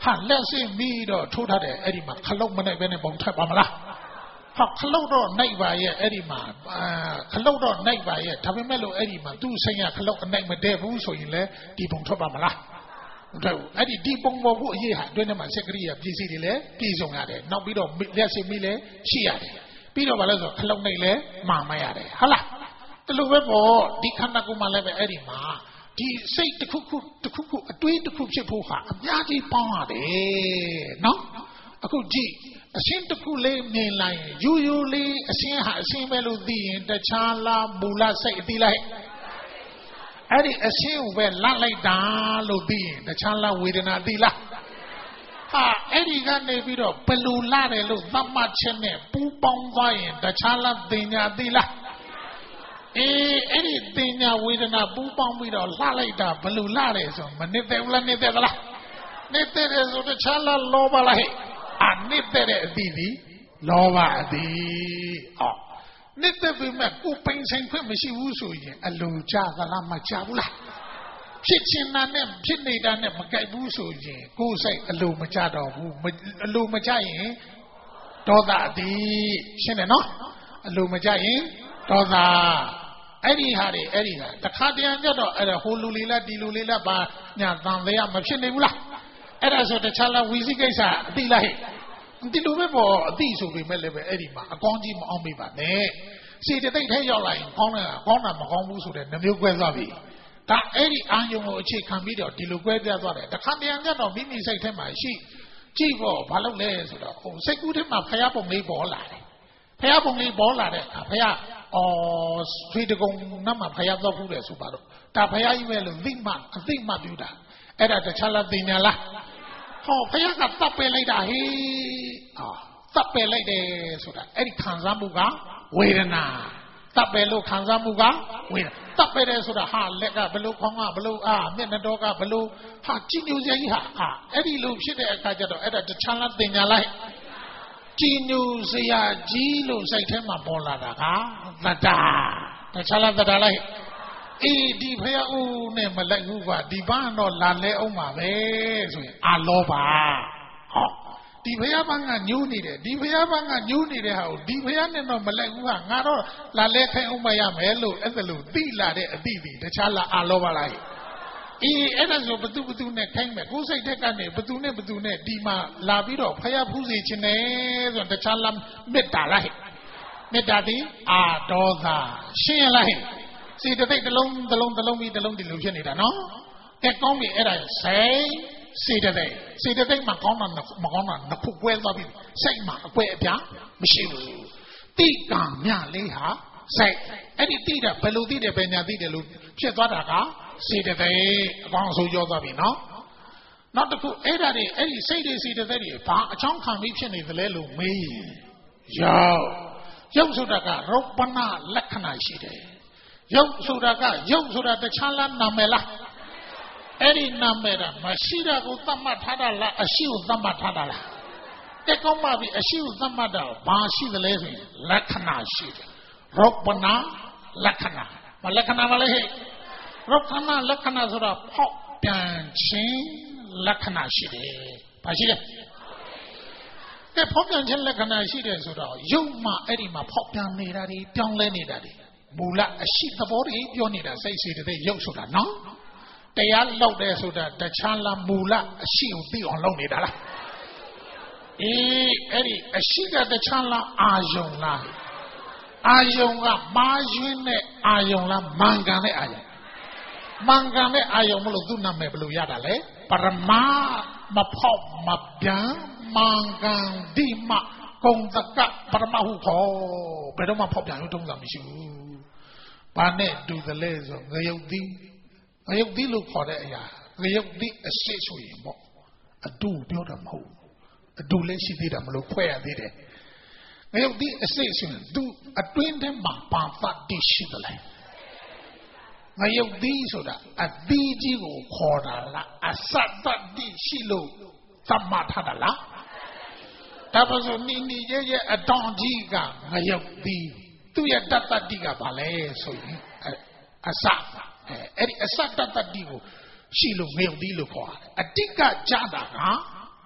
ဟာလက်စင်းပြီးတော့ထိုးထားတယ်အဲ့ဒီမှာခလုတ်မနိုင်ပဲနဲ့ပုံထွက်ပါမလားဟာခလုတ်တော့နိုင်ပါရဲ့အဲ့ဒီမှာခလုတ်တော့နိုင်ပါရဲ့ဒါပေမဲ့လို့အဲ့ဒီမှာသူ့ဆိုင်ရခလုတ်အနိုင်မတည့်ဘူးဆိုရင်လည်းဒီပုံထွက်ပါမလားဟုတ်အဲ့ဒီဒီပုံပေါ်ဖို့အရေးဟာအတွင်းထဲမှာစက်ကရိယာပြည်စီတွေလည်းပြည်စုံရတယ်နောက်ပြီးတော့လက်စင်းပြီးလည်းရှိရတယ်ပြီးတော့ဘာလဲဆိုခလုတ်နိုင်လည်းမာမရတယ်ဟုတ်လားတလူပဲပေါ့ဒီခန္ဓာကိုယ်မှာလည်းပဲအဲ့ဒီမှာဒီစိတ်တစ်ခုခုတစ်ခုခုအတွေးတစ်ခုဖြစ်ဖို့ဟာအများကြီးပေါင်းရတယ်နော်အခုကြည့်အရှင်းတစ်ခုလေးမြင်လိုက်ယူယူလေးအရှင်းဟာအရှင်းပဲလို့သိရင်တခြားလားမူလစိတ်အသိလိုက်အဲ့ဒီအရှင်းကိုပဲလတ်လိုက်တာလို့သိရင်တခြားလားဝေဒနာသိလားဟာအဲ့ဒီကနေပြီးတော့ဘလူလာတယ်လို့သတ်မှတ်ချက်နဲ့ပူပေါင်းသွားရင်တခြားလားသိညာသိလားအေးအဲ့ဒီပညာဝေဒနာပူပေါင်းပြီးတော့လှလိုက်တာဘလူလှတယ်ဆိုမနစ်တယ်လားနစ်တယ်လားနစ်တယ်ဆိုတခြားလားလောဘလားဟဲ့အာနစ်တဲ့အသီးဒီလောဘအသီးအော်နစ်တဲ့ပြီမဲ့ကိုပိန်ဆိုင်ခွင့်မရှိဘူးဆိုရင်အလိုကြသလားမကြဘူးလားဖြစ်ချင်တာနဲ့ဖြစ်နေတာနဲ့မကြိုက်ဘူးဆိုရင်ကိုယ်စိတ်အလိုမကြတော့ဘူးအလိုမကြရင်ဒေါသအသီးရှင်းတယ်နော်အလိုမကြရင်ဒေါသအဲ့ဒီဟာတွေအဲ့ဒီဟာတခါတည်းကြတော့အဲ့ဒါဟိုလူလေးလားဒီလူလေးလားဘာညာတန်သေးရမဖြစ်နိုင်ဘူးလားအဲ့ဒါဆိုတခြားလားဝီစီကိစ္စအတိလားဟဲ့ဒီလိုပဲပေါ့အတိဆိုပေမဲ့လည်းပဲအဲ့ဒီမှာအကောင်းကြီးမအောင်မိပါနဲ့စိတ်တိတ်ထဲရောက်လာရင်ကောင်းတယ်ကောင်းတာမကောင်းဘူးဆိုတဲ့နှမျိုးကွဲသွားပြီဒါအဲ့ဒီအာယုံကိုအခြေခံပြီးတော့ဒီလိုကွဲပြားသွားတယ်တခါတည်းကြတော့မိမိစိတ်ထဲမှာရှိကြည့်ပေါ့ဘာလို့လဲဆိုတော့ဟိုစိတ်ကူးထဲမှာဖျားပုံလေးပေါ်လာတယ်ဖျားပုံလေးပေါ်လာတဲ့အခါဖျားအော်ဆွေတကုံနတ်မှာဖျားတော့ဘူးလေဆိုပါတော့ဒါဖျားကြီးပဲလို့သိမှအသိမှပြုတာအဲ့ဒါတခြားလားသိညာလားဟောဖျားကတပ်ပယ်လိုက်တာဟေးအာတပ်ပယ်လိုက်တယ်ဆိုတာအဲ့ဒီခံစားမှုကဝေဒနာတပ်ပယ်လို့ခံစားမှုကဝေဒနာတပ်ပယ်တယ်ဆိုတာဟာလက်ကဘလို့ခေါင်းကဘလို့အာမျက်နှာတော်ကဘလို့ဟာကြည်ညိုစရာကြီးဟာအာအဲ့ဒီလိုဖြစ်တဲ့အခါကျတော့အဲ့ဒါတခြားလားသိညာလားကြည်ညိုစရာကြီးလို့စိတ်ထဲမှာပေါ်လာတာကသတ္တတခြားလားသတ္တလားအေးဒီဖယားဦးနဲ့မလိုက်ဘူးကွာဒီဘာတော့လာလဲအောင်ပါပဲဆိုရင်အာလောဘဟောဒီဖယားဘန်းကညှိုးနေတယ်ဒီဖယားဘန်းကညှိုးနေတဲ့ဟာကိုဒီဖယားနဲ့တော့မလိုက်ဘူးဟာငါတော့လာလဲခိုင်းအောင်မရမယ်လို့အဲ့ဒါလို့သိလာတဲ့အသည့်ဒီတခြားလားအာလောဘလားအေးအဲ့ဒါဆိုဘသူဘသူနဲ့ခိုင်းမယ်ကိုယ်စိတ်ထက်ကနေဘသူနဲ့ဘသူနဲ့ဒီမှာလာပြီးတော့ဖယားဖူးစီခြင်းနဲ့ဆိုတခြားလားမေတ္တာလားမေတ္တာဒီအာဒေါသရှင်းရလားစေတသိက်တစ်လုံးတစ်လုံးတစ်လုံးပြီးတစ်လုံးဒီလိုဖြစ်နေတာနော်ကဲကောင်းပြီအဲ့ဒါစိတ်စေတသိက်စေတသိက်မှာကောင်းတာမကောင်းတာနှစ်ခုကွဲသွားပြီစိတ်မှာအကွဲအပြားမရှိဘူးတိကံမြလေးဟာစိတ်အဲ့ဒီတိတာဘယ်လိုတိတယ်ဘယ်ညာတိတယ်လို့ဖြစ်သွားတာကစေတသိက်အကောင်းအဆိုးရောသွားပြီနော်နောက်တစ်ခုအဲ့ဒါတွေအဲ့ဒီစိတ်တွေစေတသိက်တွေဘာအချောင်းခံပြီးဖြစ်နေသလဲလို့မေးရင်ရောက်ရောက်ဆိုတာကရုပ်ပနာလက္ခဏာရှိတယ်ရုပ်ဆိုတာကရုပ်ဆိုတာတခြားလားနာမည်လားအဲ့ဒီနာမည်ကမရှိတာကိုသတ်မှတ်ထားတာလားအရှိကိုသတ်မှတ်ထားတာလားတက်ကောင်းပါပြီအရှိကိုသတ်မှတ်တာဘာရှိသလဲဆိုရင်လက္ခဏာရှိတယ်ရုပ်ပနာလက္ခဏာမလက္ခဏာမလဲဟဲ့ရုပ်ခဏလက္ခဏာဆိုတာဖောက်ပြန်ခြင်းလက္ခဏာရှိတယ်ဘာရှိလဲကဲဖောက်ပြန်ခြင်းလက္ခဏာရှိတယ်ဆိုတော့ရုပ်မှအဲ့ဒီမှာဖောက်ပြန်နေတာတွေပြောင်းလဲနေတာတွေမူလအရှိသဘောတွေပြောနေတာစိတ်စေတသိက်ရုပ်ဆိုတာနော်တရားလောက်တယ်ဆိုတာတခြားလားမူလအရှိကိုသိအောင်လုပ်နေတာလားအေးအဲ့ဒီအရှိကတခြားလားအာယုံလားအာယုံကမာယွင်းတဲ့အာယုံလားမန်ကန်တဲ့အာယုံမန်ကန်တဲ့အာယုံမလို့သူ့နာမည်ဘယ်လိုရတာလဲပရမမဖောက်မပြန်မန်ကန်ဒီမကုံတကပရမဟုခေါ်ဘယ်တော့မှဖောက်ပြန်လို့တုံးတာမရှိဘူးဘာနဲ့တူသလဲဆိုငရုတ်သီးငရုတ်သီးလို့ခေါ်တဲ့အရာငရုတ်သီးအရှိဆိုရင်ပေါ့အတူပြောတာမဟုတ်အတူလည်းရှိသေးတာမလို့ဖွဲ့ရသေးတယ်ငရုတ်သီးအရှိဆိုရင်သူအတွင်းထဲမှာပါသတ်တိရှိတယ်လေငရုတ်သီးဆိုတာအသီးကြီးကိုခေါ်တာလားအစတ္တတိရှိလို့သတ်မှတ်ထားတာလားဒါပါဆိုနီနီရဲ့ရဲ့အတောင်ကြီးကငရုတ်သီးသူ့ရဲ့တတ္တတိကဘာလဲဆိုရင်အစအဲ့ဒီအစတတ္တတိကိုရှိလို့ငရုတ်သီးလို့ခေါ်တယ်အတိကကြတာက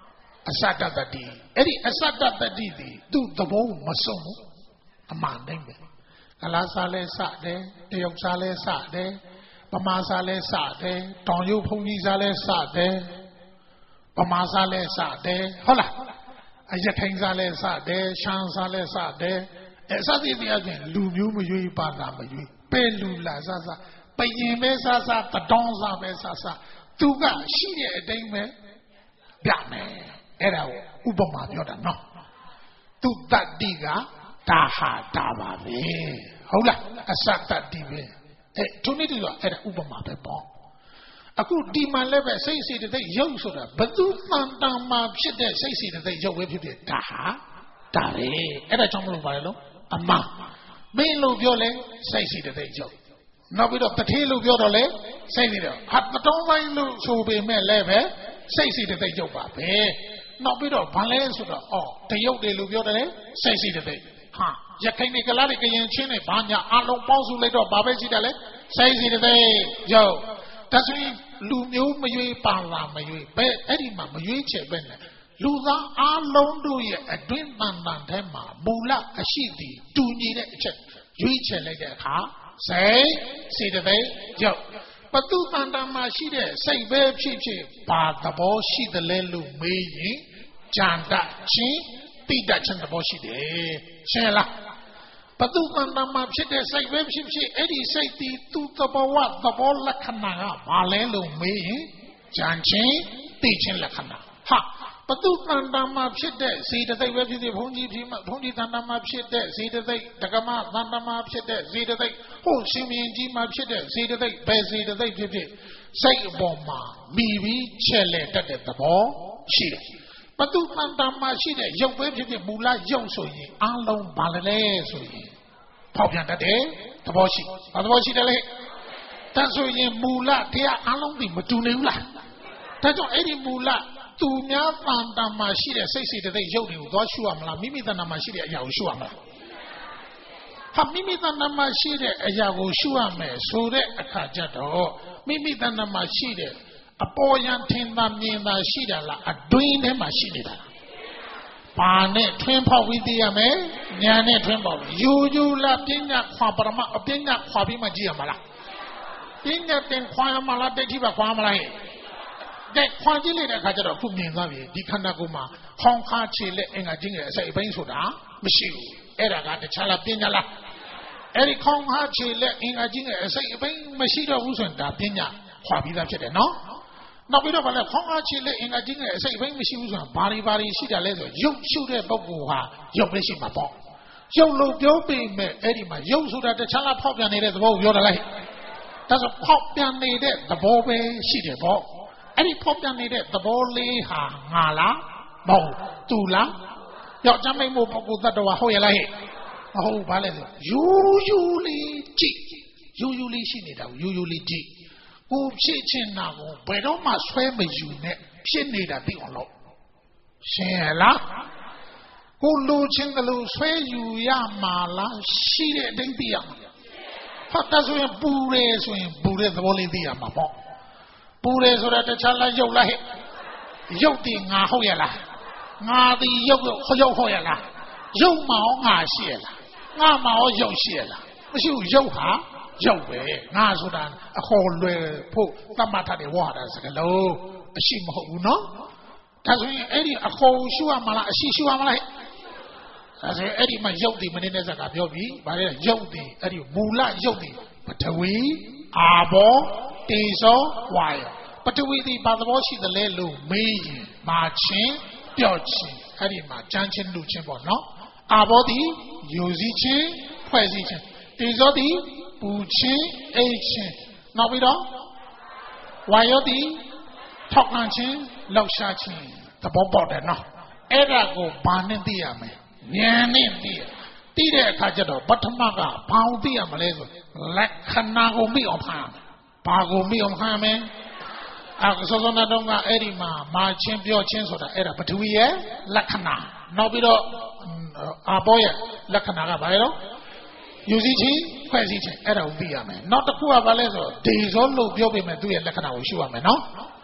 အစတ္တတတိအဲ့ဒီအစတ္တတတိဒီသူ့သဘောမဆုံးဘူးအမှန်တိုင်းပဲကလာစားလဲစတယ်တရုတ်စားလဲစတယ်ပမာစားလဲစတယ်တောင်ရုပ်ဘုံကြီးစားလဲစတယ်ပမာစားလဲစတယ်ဟုတ်လားအရထိုင်စားလဲစတယ်ရှမ်းစားလဲစတယ်အဲစသည်တရားချင်းလူမျိုးမရွေးပါတာမရွေးပဲလူလာစားစားပရင်ပဲစားစားတတောင်းစားပဲစားစားသူကရှိတဲ့အတိုင်းပဲပြမယ်အဲ့ဒါကိုဥပမာပြောတာနော်သူတတ္တိကဒါဟာဒါပါပဲဟုတ်လားအစတတ္တိပဲအဲသူနေ့တူကအဲ့ဒါဥပမာပဲပေါ့အခုဒီမှာလည်းပဲစိတ်စိတ်တဲ့ရုပ်ဆိုတာဘသူတန်တန်မှာဖြစ်တဲ့စိတ်စိတ်တဲ့ရုပ်ပဲဖြစ်ဖြစ်ဒါဟာဒါပဲအဲ့ဒါကြောင့်မလို့ပါလေလို့အမှန်မင်းလို့ပြောလဲစိတ်စိတ်တဲ့ရုပ်နောက်ပြီးတော့တထေးလို့ပြောတော့လဲစိတ်စိတ်တဲ့ဟာတတုံးပိုင်းလို့ဆိုပေမဲ့လည်းပဲစိတ်စိတ်တဲ့ရုပ်ပါပဲနောက်ပြီးတော့ဘာလဲဆိုတော့အော်တရုပ်တွေလို့ပြောတယ်လေစိတ်စိတ်တဲ့ဟာရခိုင်နေကလားတွေကရင်ချင်းနေဘာညာအလုံးပေါင်းစုလိုက်တော့ဘာပဲရှိတယ်လဲစိတ်စိတ်တဲ့ရုပ်ဒါဆိုရင်လူမျိုးမရွေးပါလာမရွေးဘယ်အဲ့ဒီမှာမရွေးချယ်ပဲနဲ့လူသားအလုံးတို့ရဲ့အတွင်းတန်တန်ထဲမှာမူလအရှိတီတူညီတဲ့အချက်ရွေးချယ်လိုက်တဲ့အခါစိတ်စိတ်တဲ့ရုပ်ပတုတန်တမှာရှိတဲ့စိတ်ပဲဖြစ်ဖြစ်ဘာသဘောရှိတယ်လဲလို့မေးရင်ကြံတချင်းတိတချင်းသဘောရှိတယ်ရှင်းလားပတုတန်တမှာဖြစ်တဲ့စိတ်ပဲဖြစ်ဖြစ်အဲ့ဒီစိတ်ဒီသူ့သဘောဝသဘောလက္ခဏာကဘာလဲလို့မေးရင်ကြံချင်းတိချင်းလက္ခဏာဟာပတုတန်တမှာဖြစ်တဲ့စေတသိက်ပဲဖြစ်ဖြစ်ဘုန်းကြီးဖြစ်မှဘုန်းကြီးတန်တမှာဖြစ်တဲ့စေတသိက်ဒကမတန်တမှာဖြစ်တဲ့စေတသိက်ဟိုရှင်မင်းကြီးမှာဖြစ်တဲ့စေတသိက်ဘယ်စေတသိက်ဖြစ်ဖြစ်စိတ်အပေါ်မှာမိပြီးချက်လက်တတ်တဲ့သဘောရှိတယ်ပတုတန်တမှာရှိတဲ့ရုပ်ပဲဖြစ်ဖြစ်မူလရုပ်ဆိုရင်အလုံးဘာလဲလဲဆိုရင်ဖောက်ပြန်တတ်တယ်သဘောရှိဘာသဘောရှိတယ်လဲတန်ဆိုရင်မူလတရားအလုံးဒီမတူနေဘူးလားဒါကြောင့်အဲ့ဒီမူလသူများတန်တမှာရှိတဲ့စိတ်စိတ်တဲ့ရုပ်တွေကိုသွားရှုရမလားမိမိတန်တမှာရှိတဲ့အရာကိုရှုရမလားဟာမိမိတန်တမှာရှိတဲ့အရာကိုရှုရမယ်ဆိုတဲ့အခါကျတော့မိမိတန်တမှာရှိတဲ့အပေါ်ယံထင်သာမြင်သာရှိတာလားအတွင်းထဲမှာရှိနေတာလားဘာနဲ့ထွင်းဖောက်ပြီးသိရမယ်ညာနဲ့ထွင်းပေါက်ယူယူလာပညာခွာပရမအပညာခွာပြီးမှကြည့်ရမလားပညာတင်ခွာရမလားတိတ်ထိပါခွာမလားတဲ့ခွာကြည့်လိုက်တဲ့အခါကျတော့ခုမြင်သွားပြီဒီခန္ဓာကိုယ်မှာဟောင်းခါခြေလက်အင်္ဂါချင်းရဲ့အစိတ်အပိုင်းဆိုတာမရှိဘူးအဲ့ဒါကတခြားလားပညာလားအဲ့ဒီခေါင်းခါခြေလက်အင်္ဂါချင်းရဲ့အစိတ်အပိုင်းမရှိတော့ဘူးဆိုရင်ဒါပညာခွာပြီးသားဖြစ်တယ်နော်နောက်ပြီးတော့ဗါလဲခေါင်းခါခြေလက်အင်္ဂါချင်းရဲ့အစိတ်အပိုင်းမရှိဘူးဆိုရင်ဘာတွေဘာတွေရှိတာလဲဆိုရုပ်ရှုတဲ့ပုဂ္ဂိုလ်ဟာရုပ်ပဲရှိမှာပေါ့ရုပ်လို့ပြောပေမဲ့အဲ့ဒီမှာရုပ်ဆိုတာတခြားလားဖောက်ပြန်နေတဲ့သဘောကိုပြောတယ်လားဒါဆိုဖောက်ပြန်နေတဲ့သဘောပဲရှိတယ်ပေါ့အဲ့ဒီဖောက်ပြန်နေတဲ့သဘောလေးဟာငါလားမဟုတ်သူလားယောက်ျားမိန်းမပုဂ္ဂိုလ်တ attva ဟုတ်ရဲ့လားဟဲ့မဟုတ်ဘာလဲဆိုယူယူလေးကြည့်ယူယူလေးရှိနေတာကိုယူယူလေးကြည့်ကိုဖြစ်ချင်တာကိုဘယ်တော့မှဆွဲမယူနဲ့ဖြစ်နေတာသိအောင်လုပ်ရှင်းရလားကိုလိုချင်တယ်လို့ဆွဲယူရမှာလားရှိတဲ့အတိုင်းသိရမှာဟုတ်တယ်ဆိုရင်ပူတယ်ဆိုရင်ပူတဲ့သဘောလေးသိရမှာပေါ့ပူတယ်ဆိုတာတခြားလားရုပ်လားဟဲ့ရုပ်တည်ငါဟုတ်ရလားငါတည်ရုပ်ရုပ်ဟုတ်ရလားရုပ်မအောင်ငါရှိရလားငါမအောင်ရုပ်ရှိရလားမရှိဘူးရုပ်ဟာရုပ်ပဲငါဆိုတာအခေါ်လွယ်ဖို့သတ်မှတ်ထားတဲ့ဝါဒစကားလုံးအရှိမဟုတ်ဘူးနော်ဒါဆိုရင်အဲ့ဒီအခေါ်ရှုရမလားအရှိရှုရမလားဟဲ့ဒါဆိုရင်အဲ့ဒီမှာရုပ်တည်မနေတဲ့စကားပြောပြီးဗါလဲရုပ်တည်အဲ့ဒီမူလရုပ်တည်ပထဝီအာဘောတေဇောဝါယောပထဝီဒီဘာသဘောရှိသလဲလို့မေးရင်မာချင်းပျော့ချင်းအဲ့ဒီမှာကြမ်းချင်းလူချင်းပေါ့နော်အာဘောဒီယူစည်းချင်းဖွဲ့စည်းချင်းတေဇောဒီပူချင်းအိတ်ချင်းနောက်ပြီးတော့ဝါယောဒီထောက်ခံချင်းလောက်ရှာချင်းသဘောပေါက်တယ်နော်အဲ့ဒါကိုဘာနဲ့သိရမလဲဉာဏ်နဲ့သိရသိတဲ့အခါကျတော့ပထမကဘာကိုသိရမလဲဆိုလက္ခဏာကိုသိအောင်ဖမ်းဘာကိုသိအောင်ဖမ်းမယ်အခုစောစောနောက်တော့ကအဲ့ဒီမှာမာချင်းပြောချင်းဆိုတာအဲ့ဒါပထဝီရဲ့လက္ခဏာနောက်ပြီးတော့အာဘောရဲ့လက္ခဏာကဘာလဲတော့ယူစည်းချင်းဖွဲ့စည်းချင်းအဲ့ဒါကိုသိရမယ်နောက်တစ်ခုကဘာလဲဆိုဒေဇောလို့ပြောပေမဲ့သူ့ရဲ့လက္ခဏာကိုရှုရမယ်နော်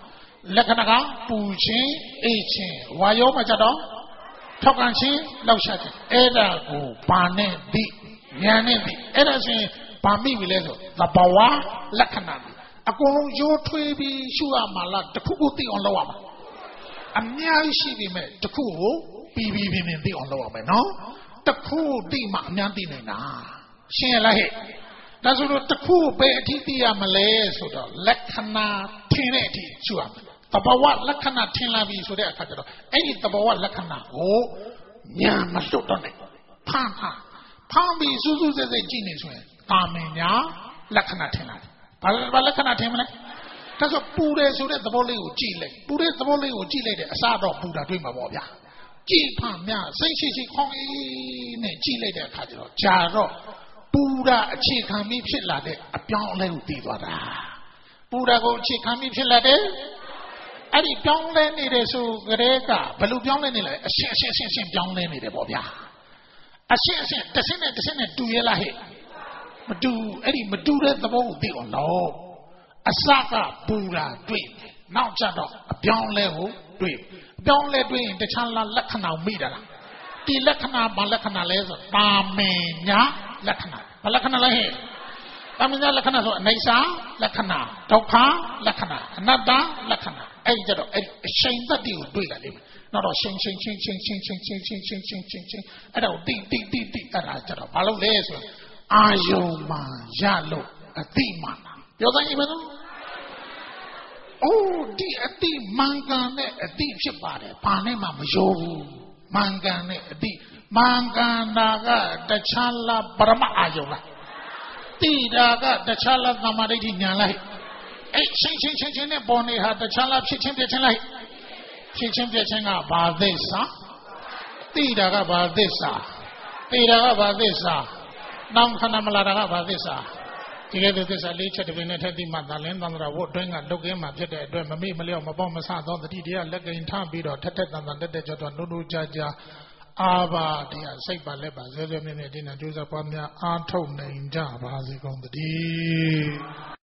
Lakanaga, Puchin, Achin, Wayoma Jado, Tokanchin, Laushat, Eda go, Bane, Di, Yane, Eda say, Bami Vilezo, the Bawa, Lakana. A go, your Tweeby, Shua Malak, the Kubuti on Lawama. A near she be met, the cool, be weaving in the on Lawama, no? The cool, the Magnandina. She like that's what the cool Betty Malay, so the Lakana, Tineti, Chuam. The Bawa Lakana Tinavi, so there, any the Bawa Lakana, oh, Yamasotone, Pampa, Pambi, Suzu, the genius, Tamina, Lakana Tina. Balakana Timle. That's a Buddha, so that the volley of Chile. Buddha, the volley of Chile, a sad of Buddha dream of Wabia. Jipam, ya, say she call in Chile, the Cajaro, Jaro, Buddha, a chickami chillade, a young little divada. Buddha go chickami chillade. And if young Lenny is so Grega, but young Lenny, a shin young Lenny, the Bobia. A shin, the Senate, the Senate, do you like? Do any Madura the bowl deal no. A Saka Buddha dream. Now Jado, a young level dream. Don't let me in the Chala Lakana Mida. The Lakana Balakana laser, Bamenya Lakana. Balakana Lahe. Bamina Lakana, Nesa, Lakana, Toka, Lakana, Nada, Lakana. Ajado, a shame that you do it. Not a shing, shing, shing, shing, shing, shing, shing, shing, shing, shing, shing, shing. I don't think, think, think, think, and I don't follow this. Ayoma, Yalo, a demon. You're the even. Oh, dear, deep mangane, a deep shipbody, Panema Majo, mangane, a deep manganaga, the chala Brahma Ayola. Tidaga, the chala Namaridi Nalai. Eh, Shin Shin Shin Shin Bonnie had the chala Chichim Piachin. Chichim Piachin about this, huh? Tidaga about this, huh? Tidaga about this, huh? Nam Kanamalaga about this, huh? Together this a leech to be netted in Madalen, and I would bring a look in my jet, doing a million of bombers on the D D R, leg in town, beat or tetted and the jet on Nudu Jaja, Ava, dear, say by Leba, Zezim in a dinner, Joseph Pamia, Anton, Java, as on the D.